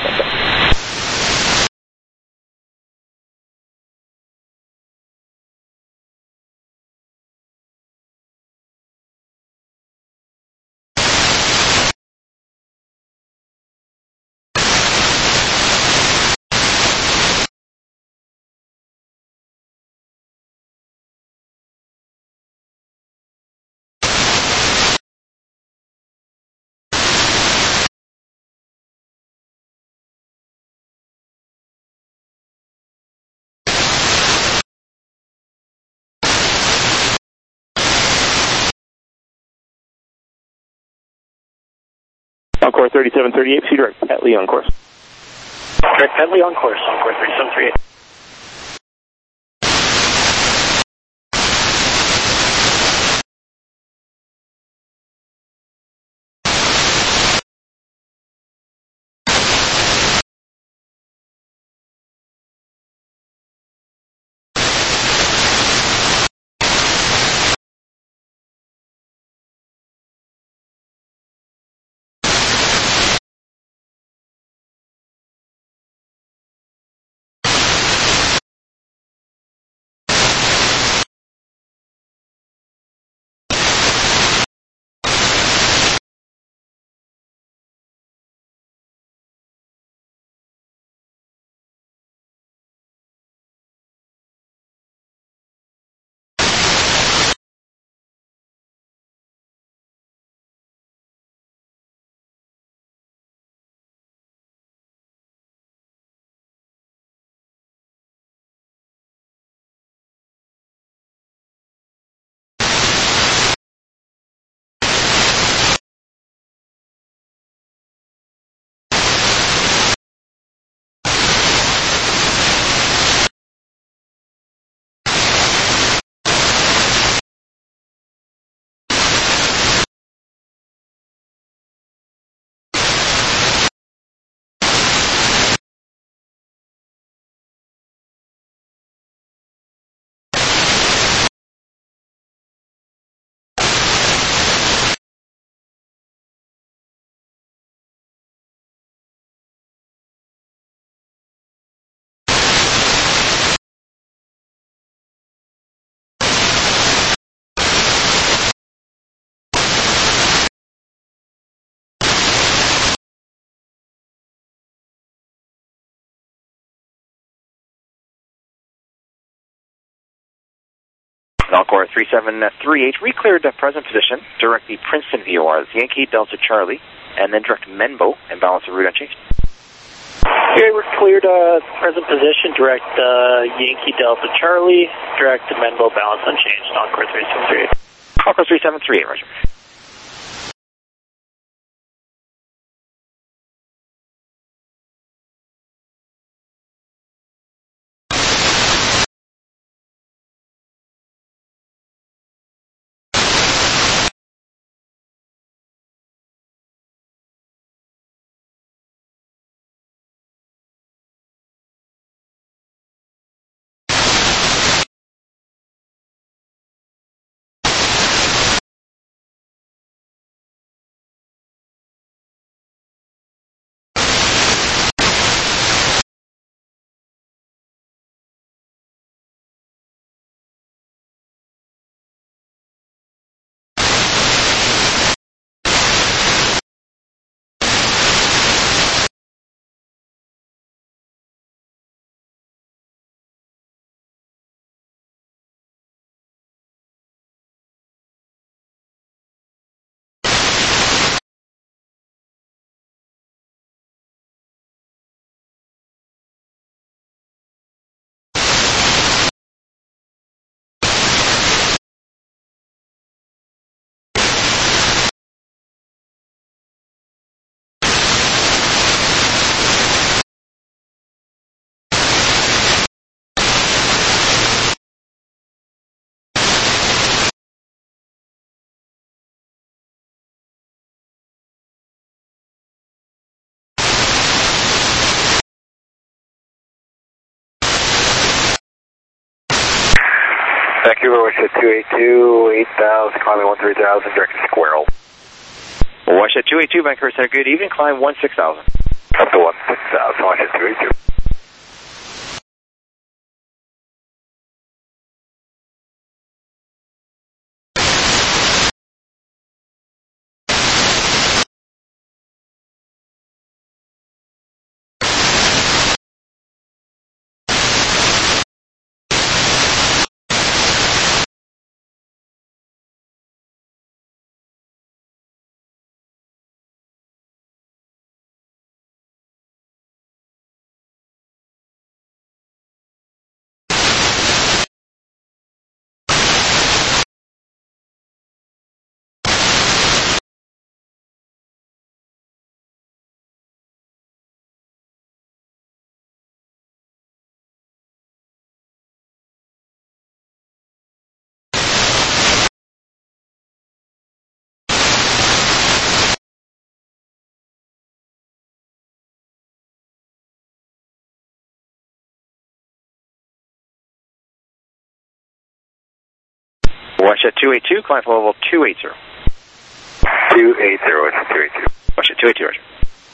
A: Encore thirty-seven thirty-eight, proceed direct Petley on course.
D: Direct Petley on course, Encore three seven three eight.
H: Encore three seven three eight, re-cleared uh, present position, direct the Princeton V O R, Yankee Delta Charlie, and then direct Menbo, and balance the route unchanged.
D: Okay, we're cleared uh, present position, direct uh, Yankee Delta Charlie, direct Menbo, balance unchanged, Encore three seven three eight.
H: Encore three seven three eight, Roger.
C: Vancouver, Westhead two eighty-two, eight thousand, climbing one three thousand, direct to Squirrel.
H: Westhead two eighty-two, Vancouver Center, good evening, climb one six thousand.
C: Up to one six thousand, Westhead two eighty-two.
H: Westhead two eighty-two, climb for level two eighty.
C: two eighty, Westhead two eighty-two.
H: Westhead two eighty, Roger.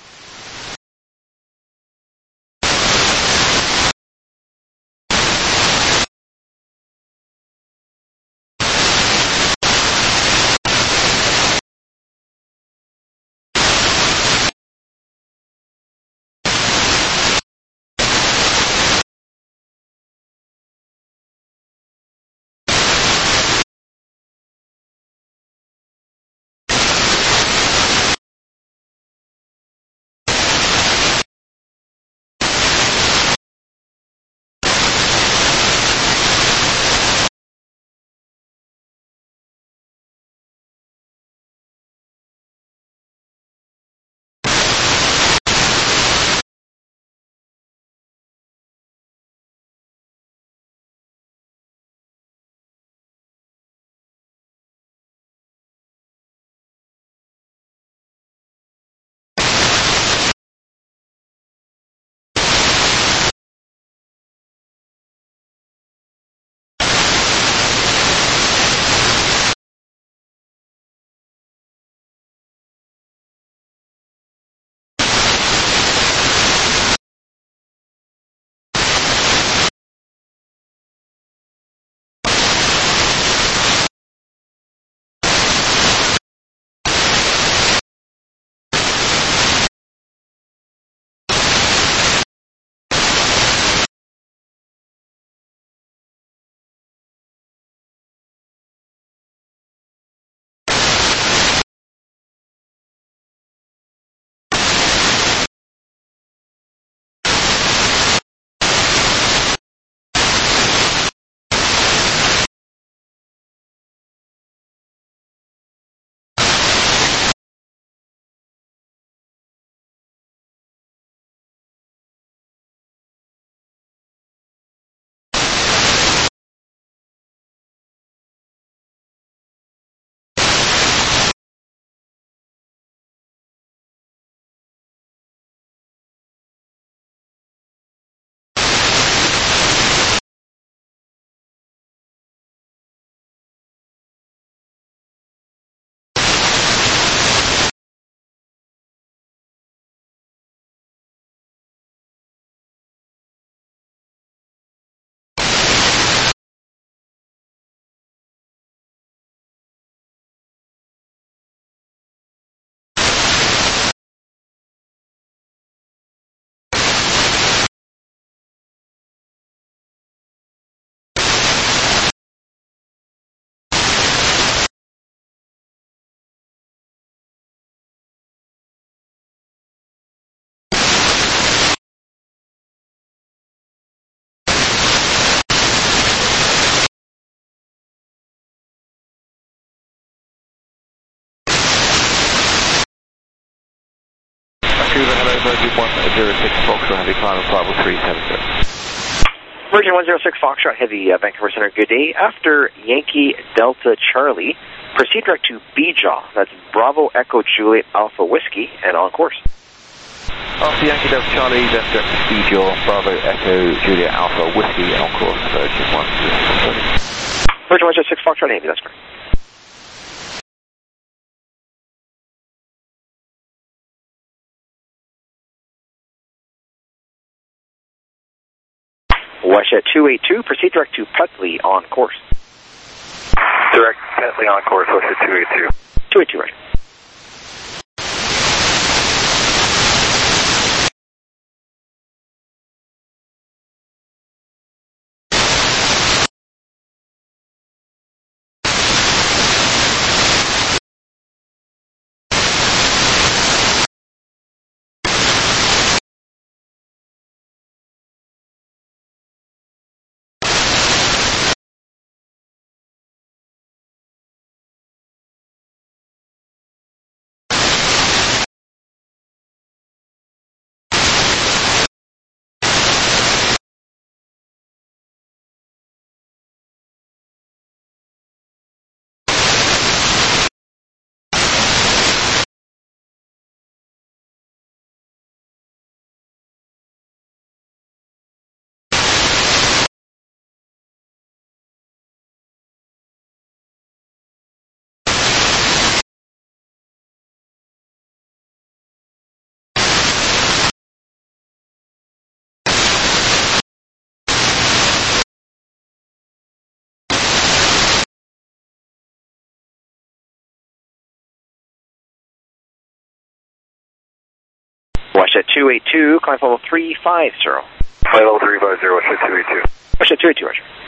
B: Virgin one zero six Foxtrot Heavy, climb of level three seven zero.
H: Virgin one zero six Foxtrot Heavy, uh, Vancouver Center, good day. After Yankee Delta Charlie, proceed direct to B J A W. That's Bravo Echo Juliet Alpha Whiskey, and on course.
B: After Yankee Delta Charlie, then direct to B J A W, Bravo Echo Juliet Alpha Whiskey, and on course, Virgin one zero six.
H: Virgin one zero six Foxtrot Navy, that's correct. WestJet two eight two, proceed direct to Petley on course.
B: Direct Petley on course, WestJet two eight two.
H: two eight two, right. WestJet two eight two, climb level three five zero.
B: Flight level three five zero, WestJet two eight two.
H: WestJet two eight two, Roger.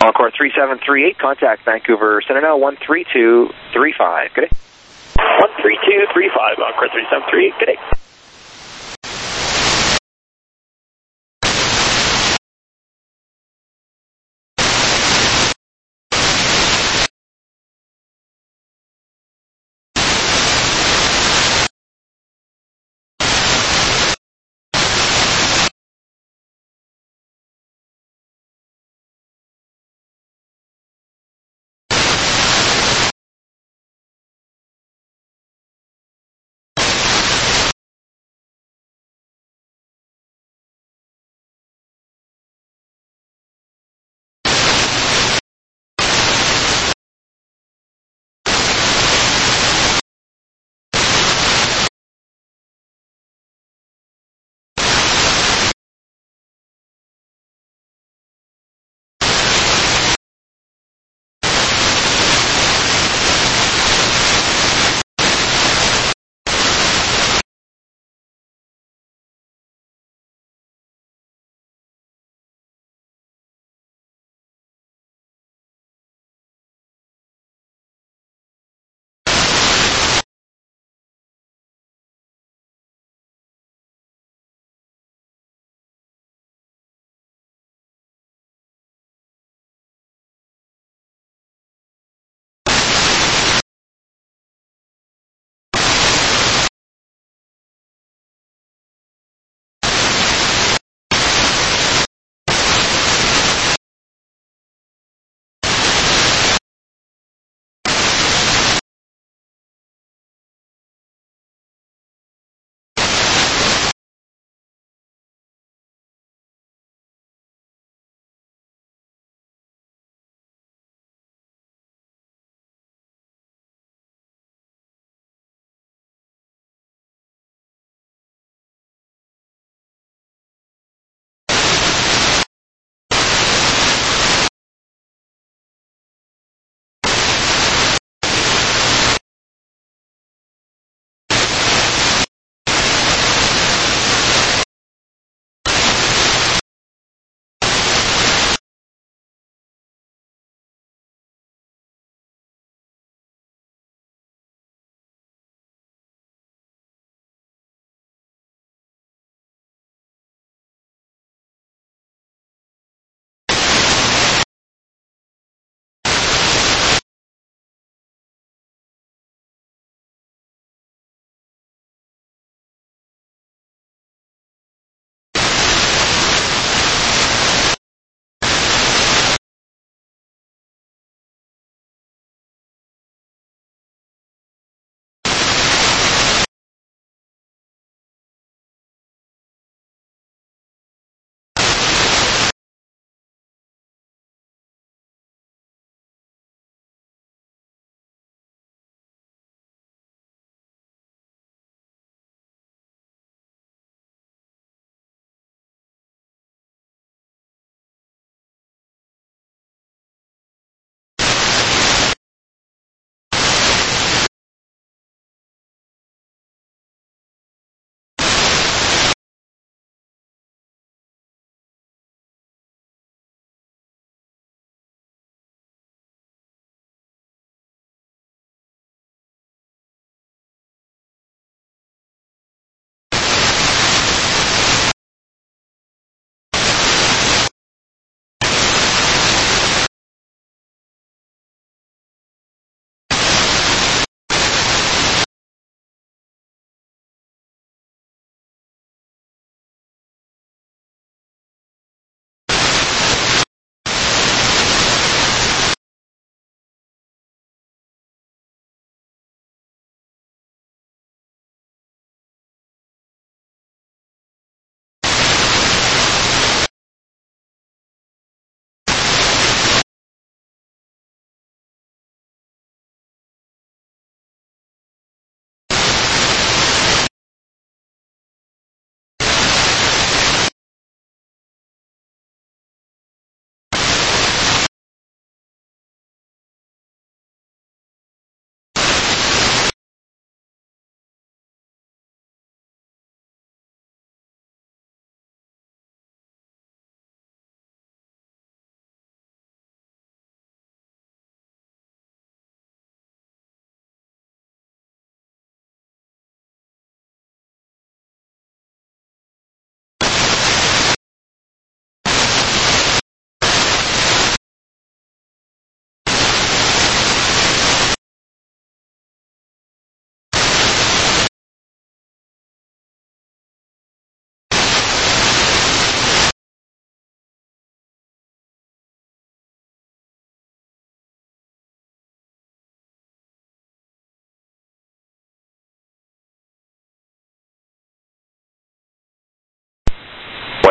H: Encore three seven three eight, contact Vancouver Center now, one three two three five. Good day.
D: one three two three five, Encore three seven three eight, good day.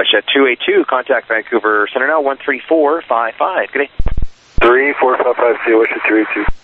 H: Flight two eight two, contact Vancouver Center now, one three four five five. Good day.
D: three four five five, see you, three eight two.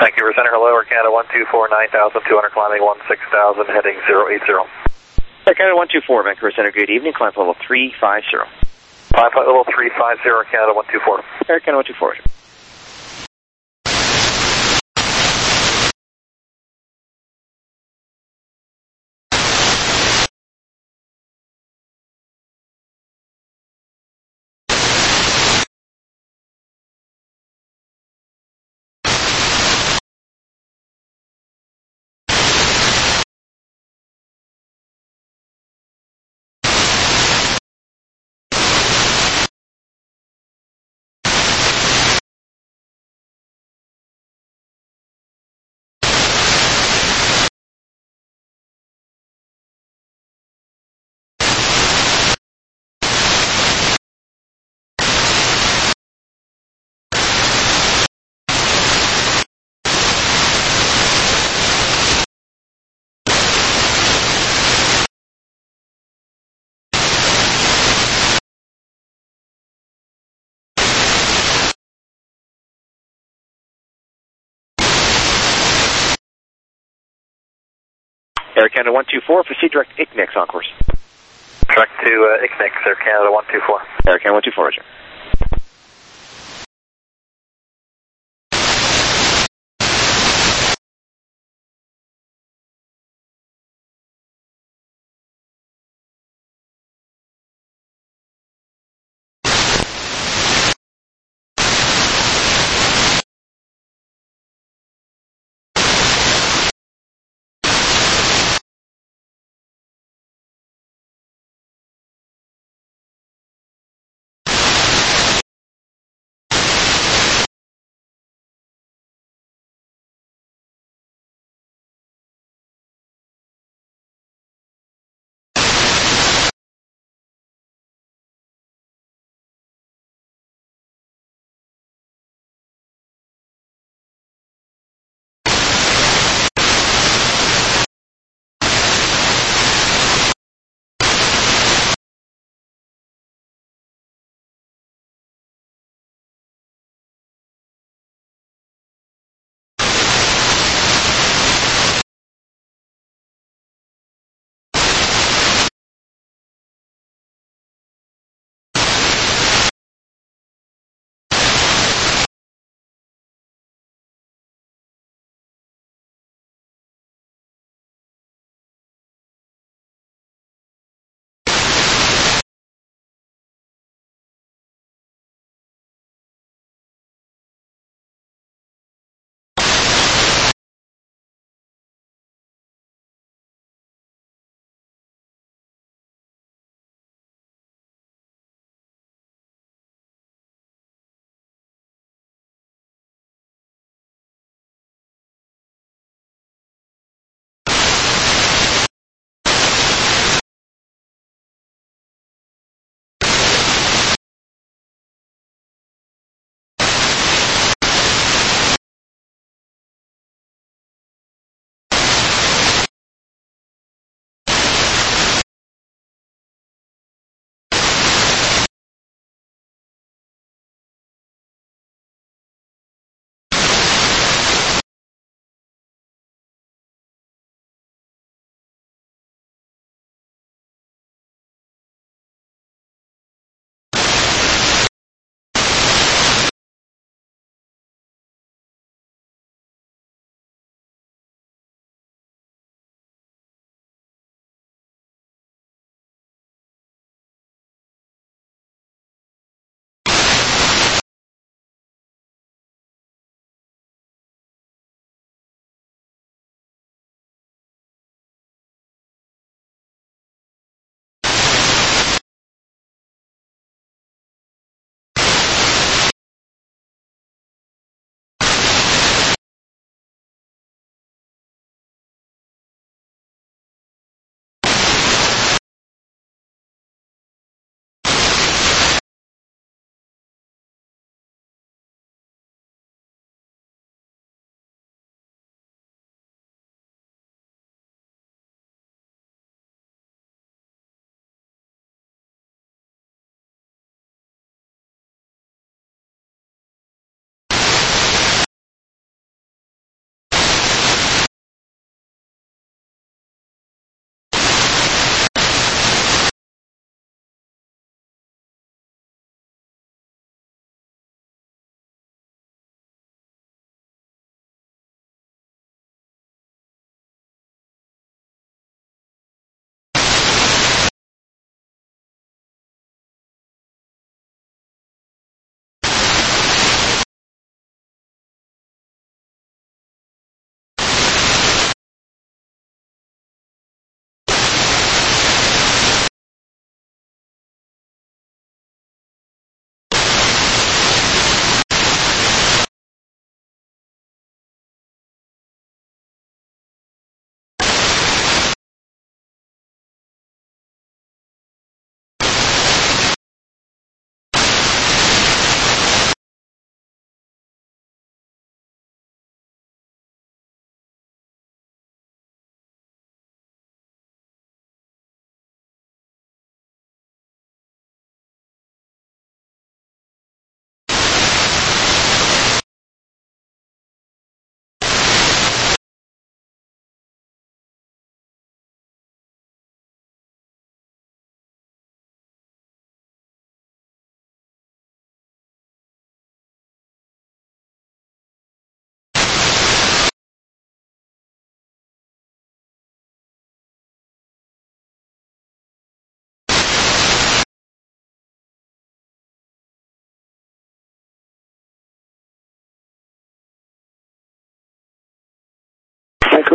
B: Vancouver Center, hello, Air Canada one two four, nine thousand two hundred, climbing one six thousand, heading zero eight zero.
H: Air Canada one two four, Vancouver Center, good evening, climb level three five zero.
B: Climb flight level three five zero, Canada one two four.
H: Air Canada one two four. Air Canada one two four, proceed direct I C N I X on course.
B: Direct to uh, I C N I X, Air Canada one two four.
H: Air Canada one two four, roger.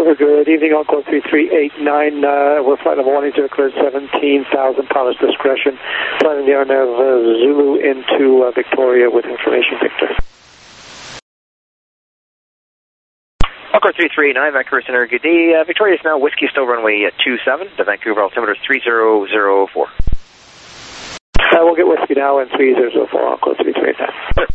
C: Vancouver, good evening, Encore three three eight nine. Uh, we're flight level one eight zero, cleared seventeen thousand, pilot's discretion. Flying the Arnav uh, Zulu into uh, Victoria with information, Victor.
H: Encore three three eight nine, Vancouver Center, good day. Uh, Victoria is now Whiskey Stowe runway two seven, the Vancouver altimeter three zero zero four.
C: Uh, we'll get Whiskey now in three zero zero four, Encore three three eight nine.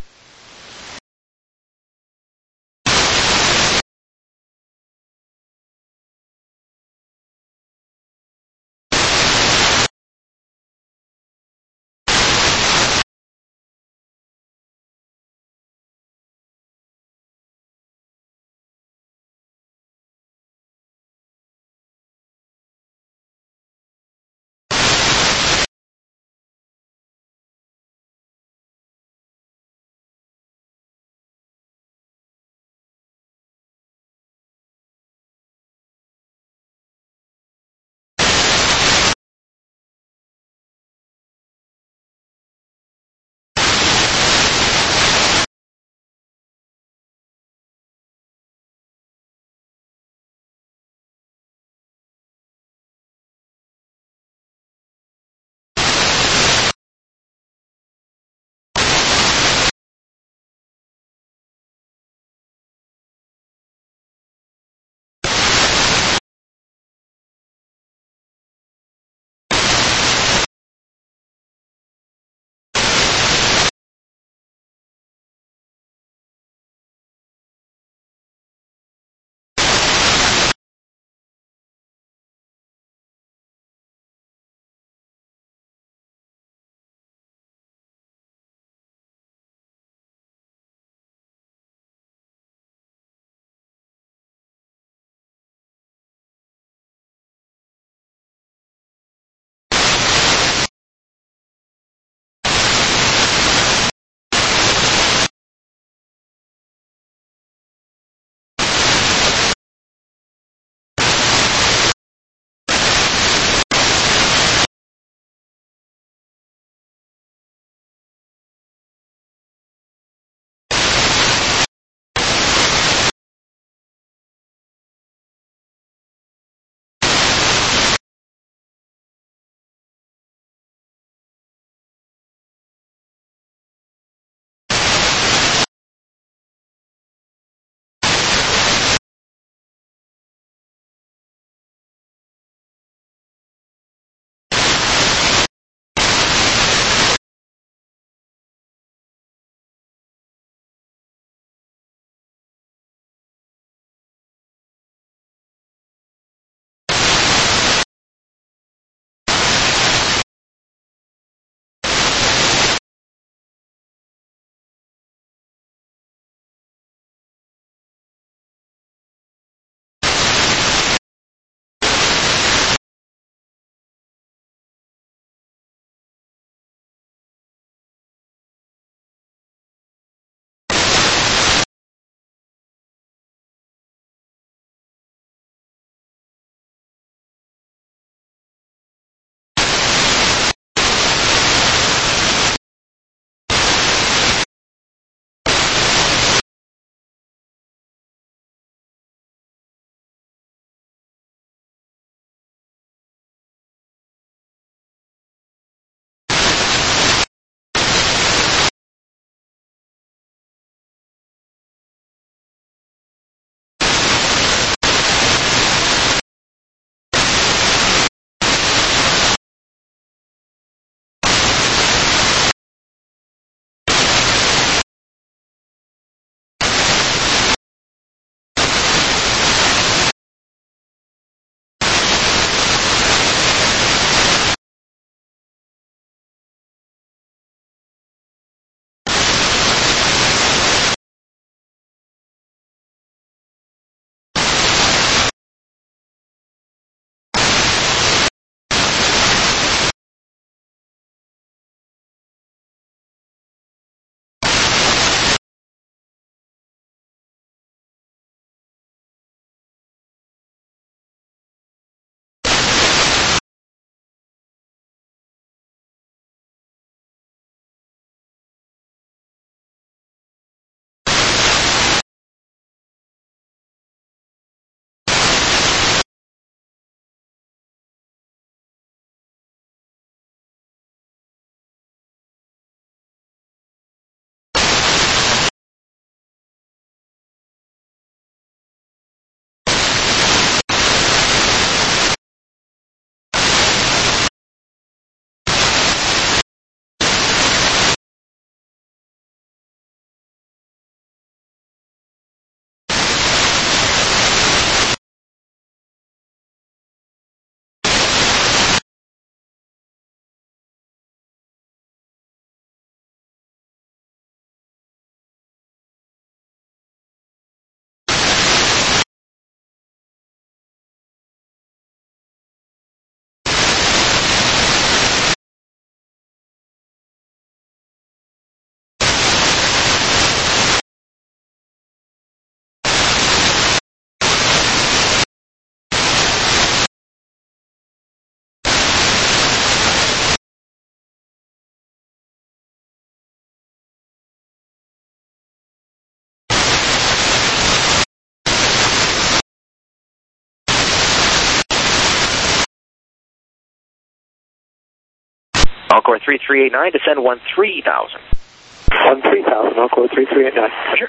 H: Encore three three eight nine, descend one three thousand.
C: one three thousand, Encore three three eight nine.
H: Roger.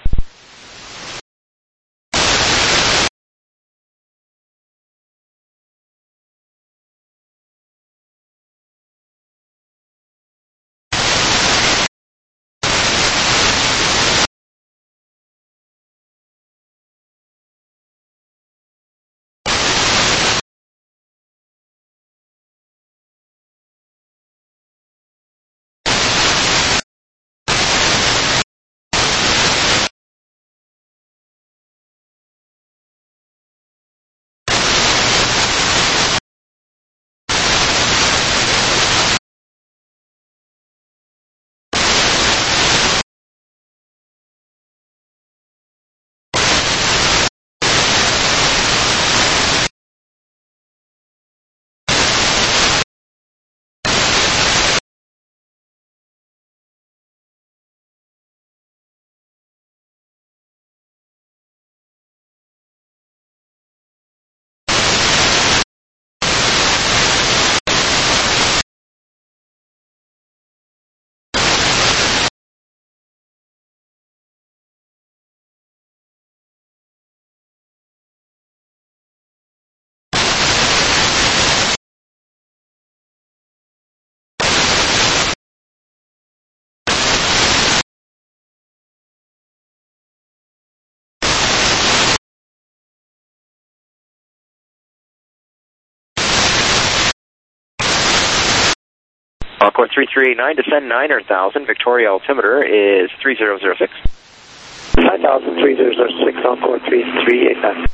H: Encore three three eight nine, descend nine thousand. Victoria altimeter is three zero zero six.
C: nine thousand three zero zero six, Encore three three eight nine.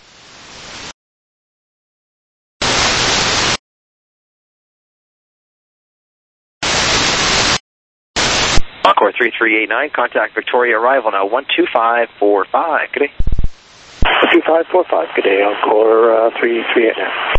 H: Encore three three eight nine, contact Victoria arrival now one two five four five. Good day.
C: one two five four five, good day, Encore uh, three three eight nine.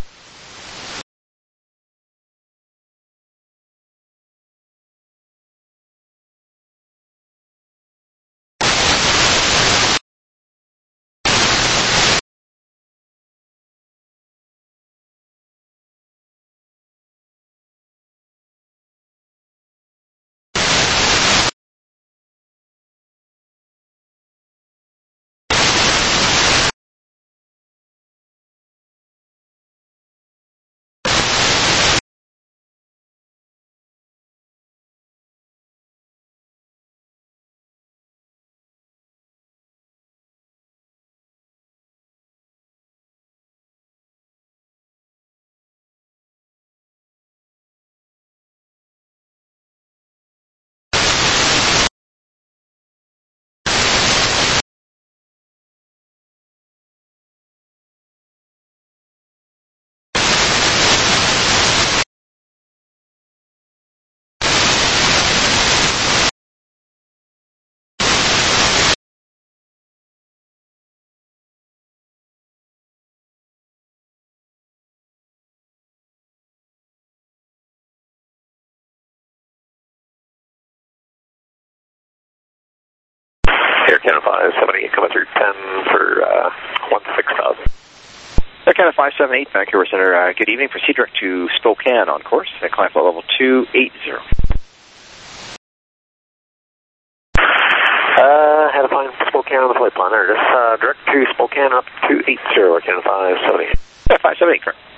B: Air Canada five seven eight coming through ten for uh, one six thousand.
H: Air Canada five seven eight, Vancouver Center, uh, good evening. Proceed direct to Spokane on course at climb flight level two eighty.
B: Uh, had to find Spokane on the flight plan there. Just uh, direct to Spokane up two eighty, Air Canada five seven eight.
H: Yeah, five seven eight, correct.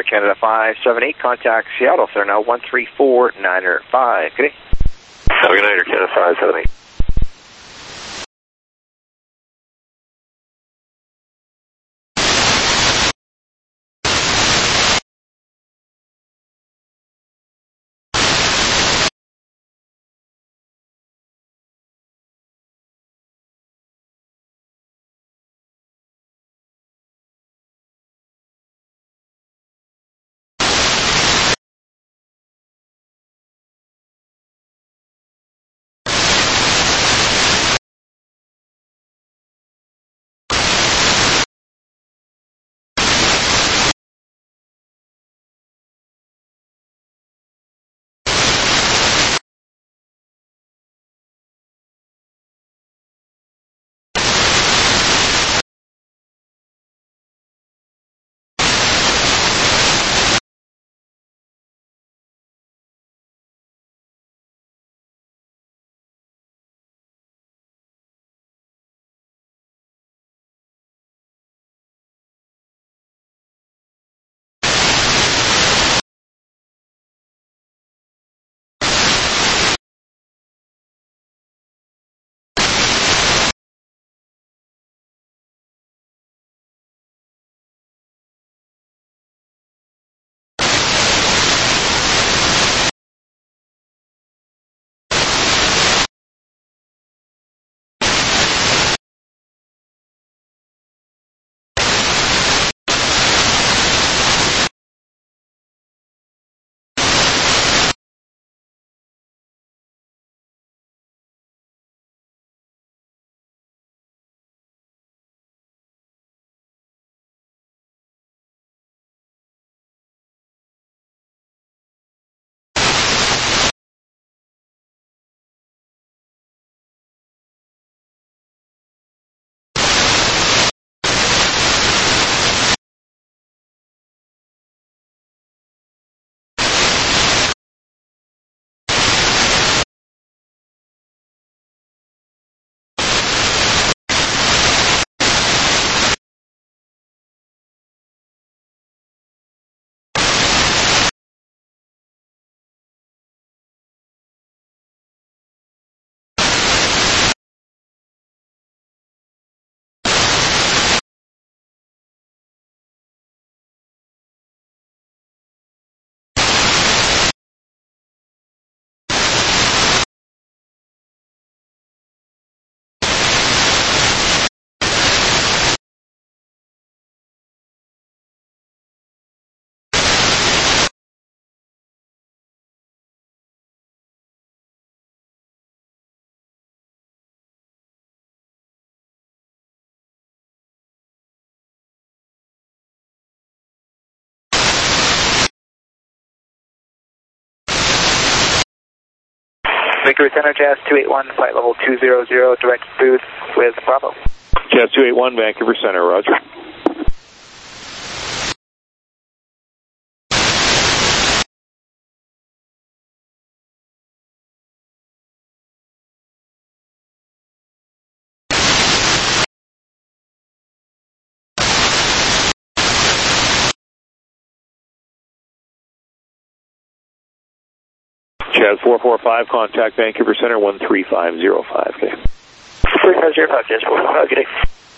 H: Canada five seven eight, contact Seattle, Center now one three four nine five. Good day.
D: Have a good night, Air Canada five seven eight.
I: Vancouver Center, Jazz two eight one, flight level two zero zero, direct booth with Bravo.
A: Jazz two eight one, Vancouver Center, roger. Jazz four four five, contact Vancouver Center one three five zero five. Okay.
I: three five zero five, Jazz four four five, good day.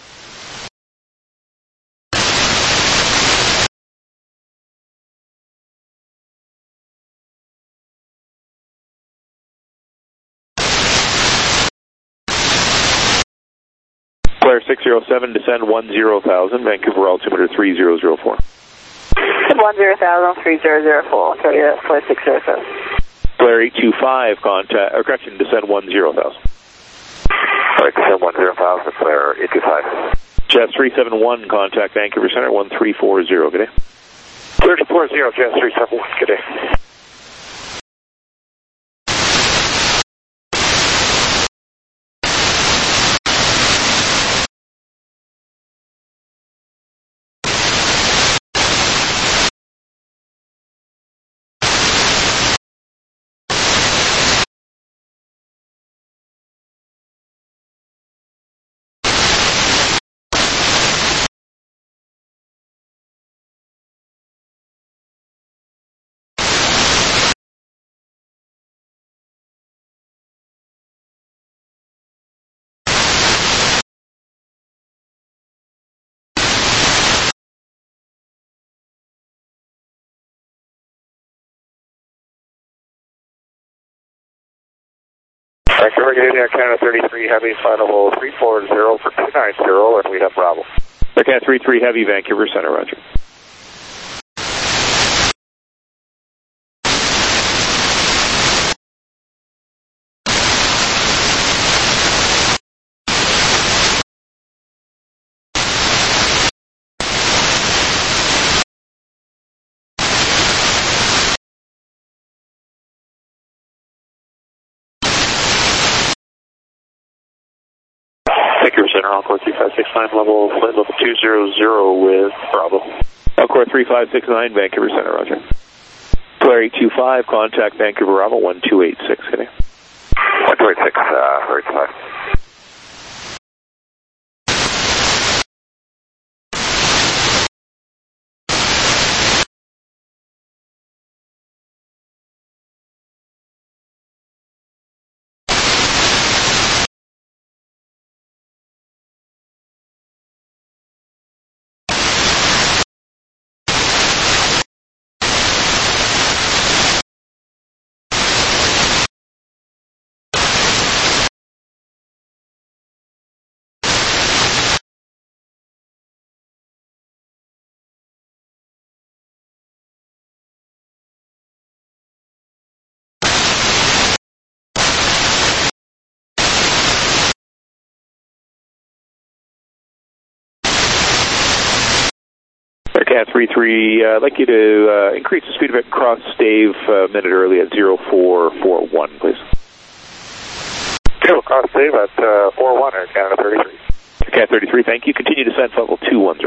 A: Flare six zero seven, descend one zero thousand, Vancouver altimeter three zero zero four.
G: one zero thousand, three zero zero four, sorry, that's Flare six zero seven.
A: Flare eight two five, contact, or correction, descend one zero thousand.
D: Alright, descend one zero thousand, Flare eight two five.
A: Jazz three seven one, contact Vancouver Center one three four zero, good day.
D: three four zero, Jazz three seven one, good day.
I: Vancouver, good evening, Air Canada thirty-three Heavy, flight level three four zero for two nine zero, and we have Bravo.
A: Air Canada thirty-three Heavy, Vancouver Center, roger.
D: Vancouver Center, Encore three five six nine, level, flight level two zero zero with Bravo.
A: Encore three five six nine, Vancouver Center, roger. Flare eight two five, contact Vancouver Bravo one two eight six, heading.
I: one two eight six, uh, very five.
A: Air Canada thirty-three, uh, I'd like you to uh, increase the speed of it cross Dave uh, a minute early at zero four four one, please.
I: Okay, cross Dave at uh, four one, Air Canada thirty-three.
A: Air Canada thirty-three, thank you. Continue descent level two one zero.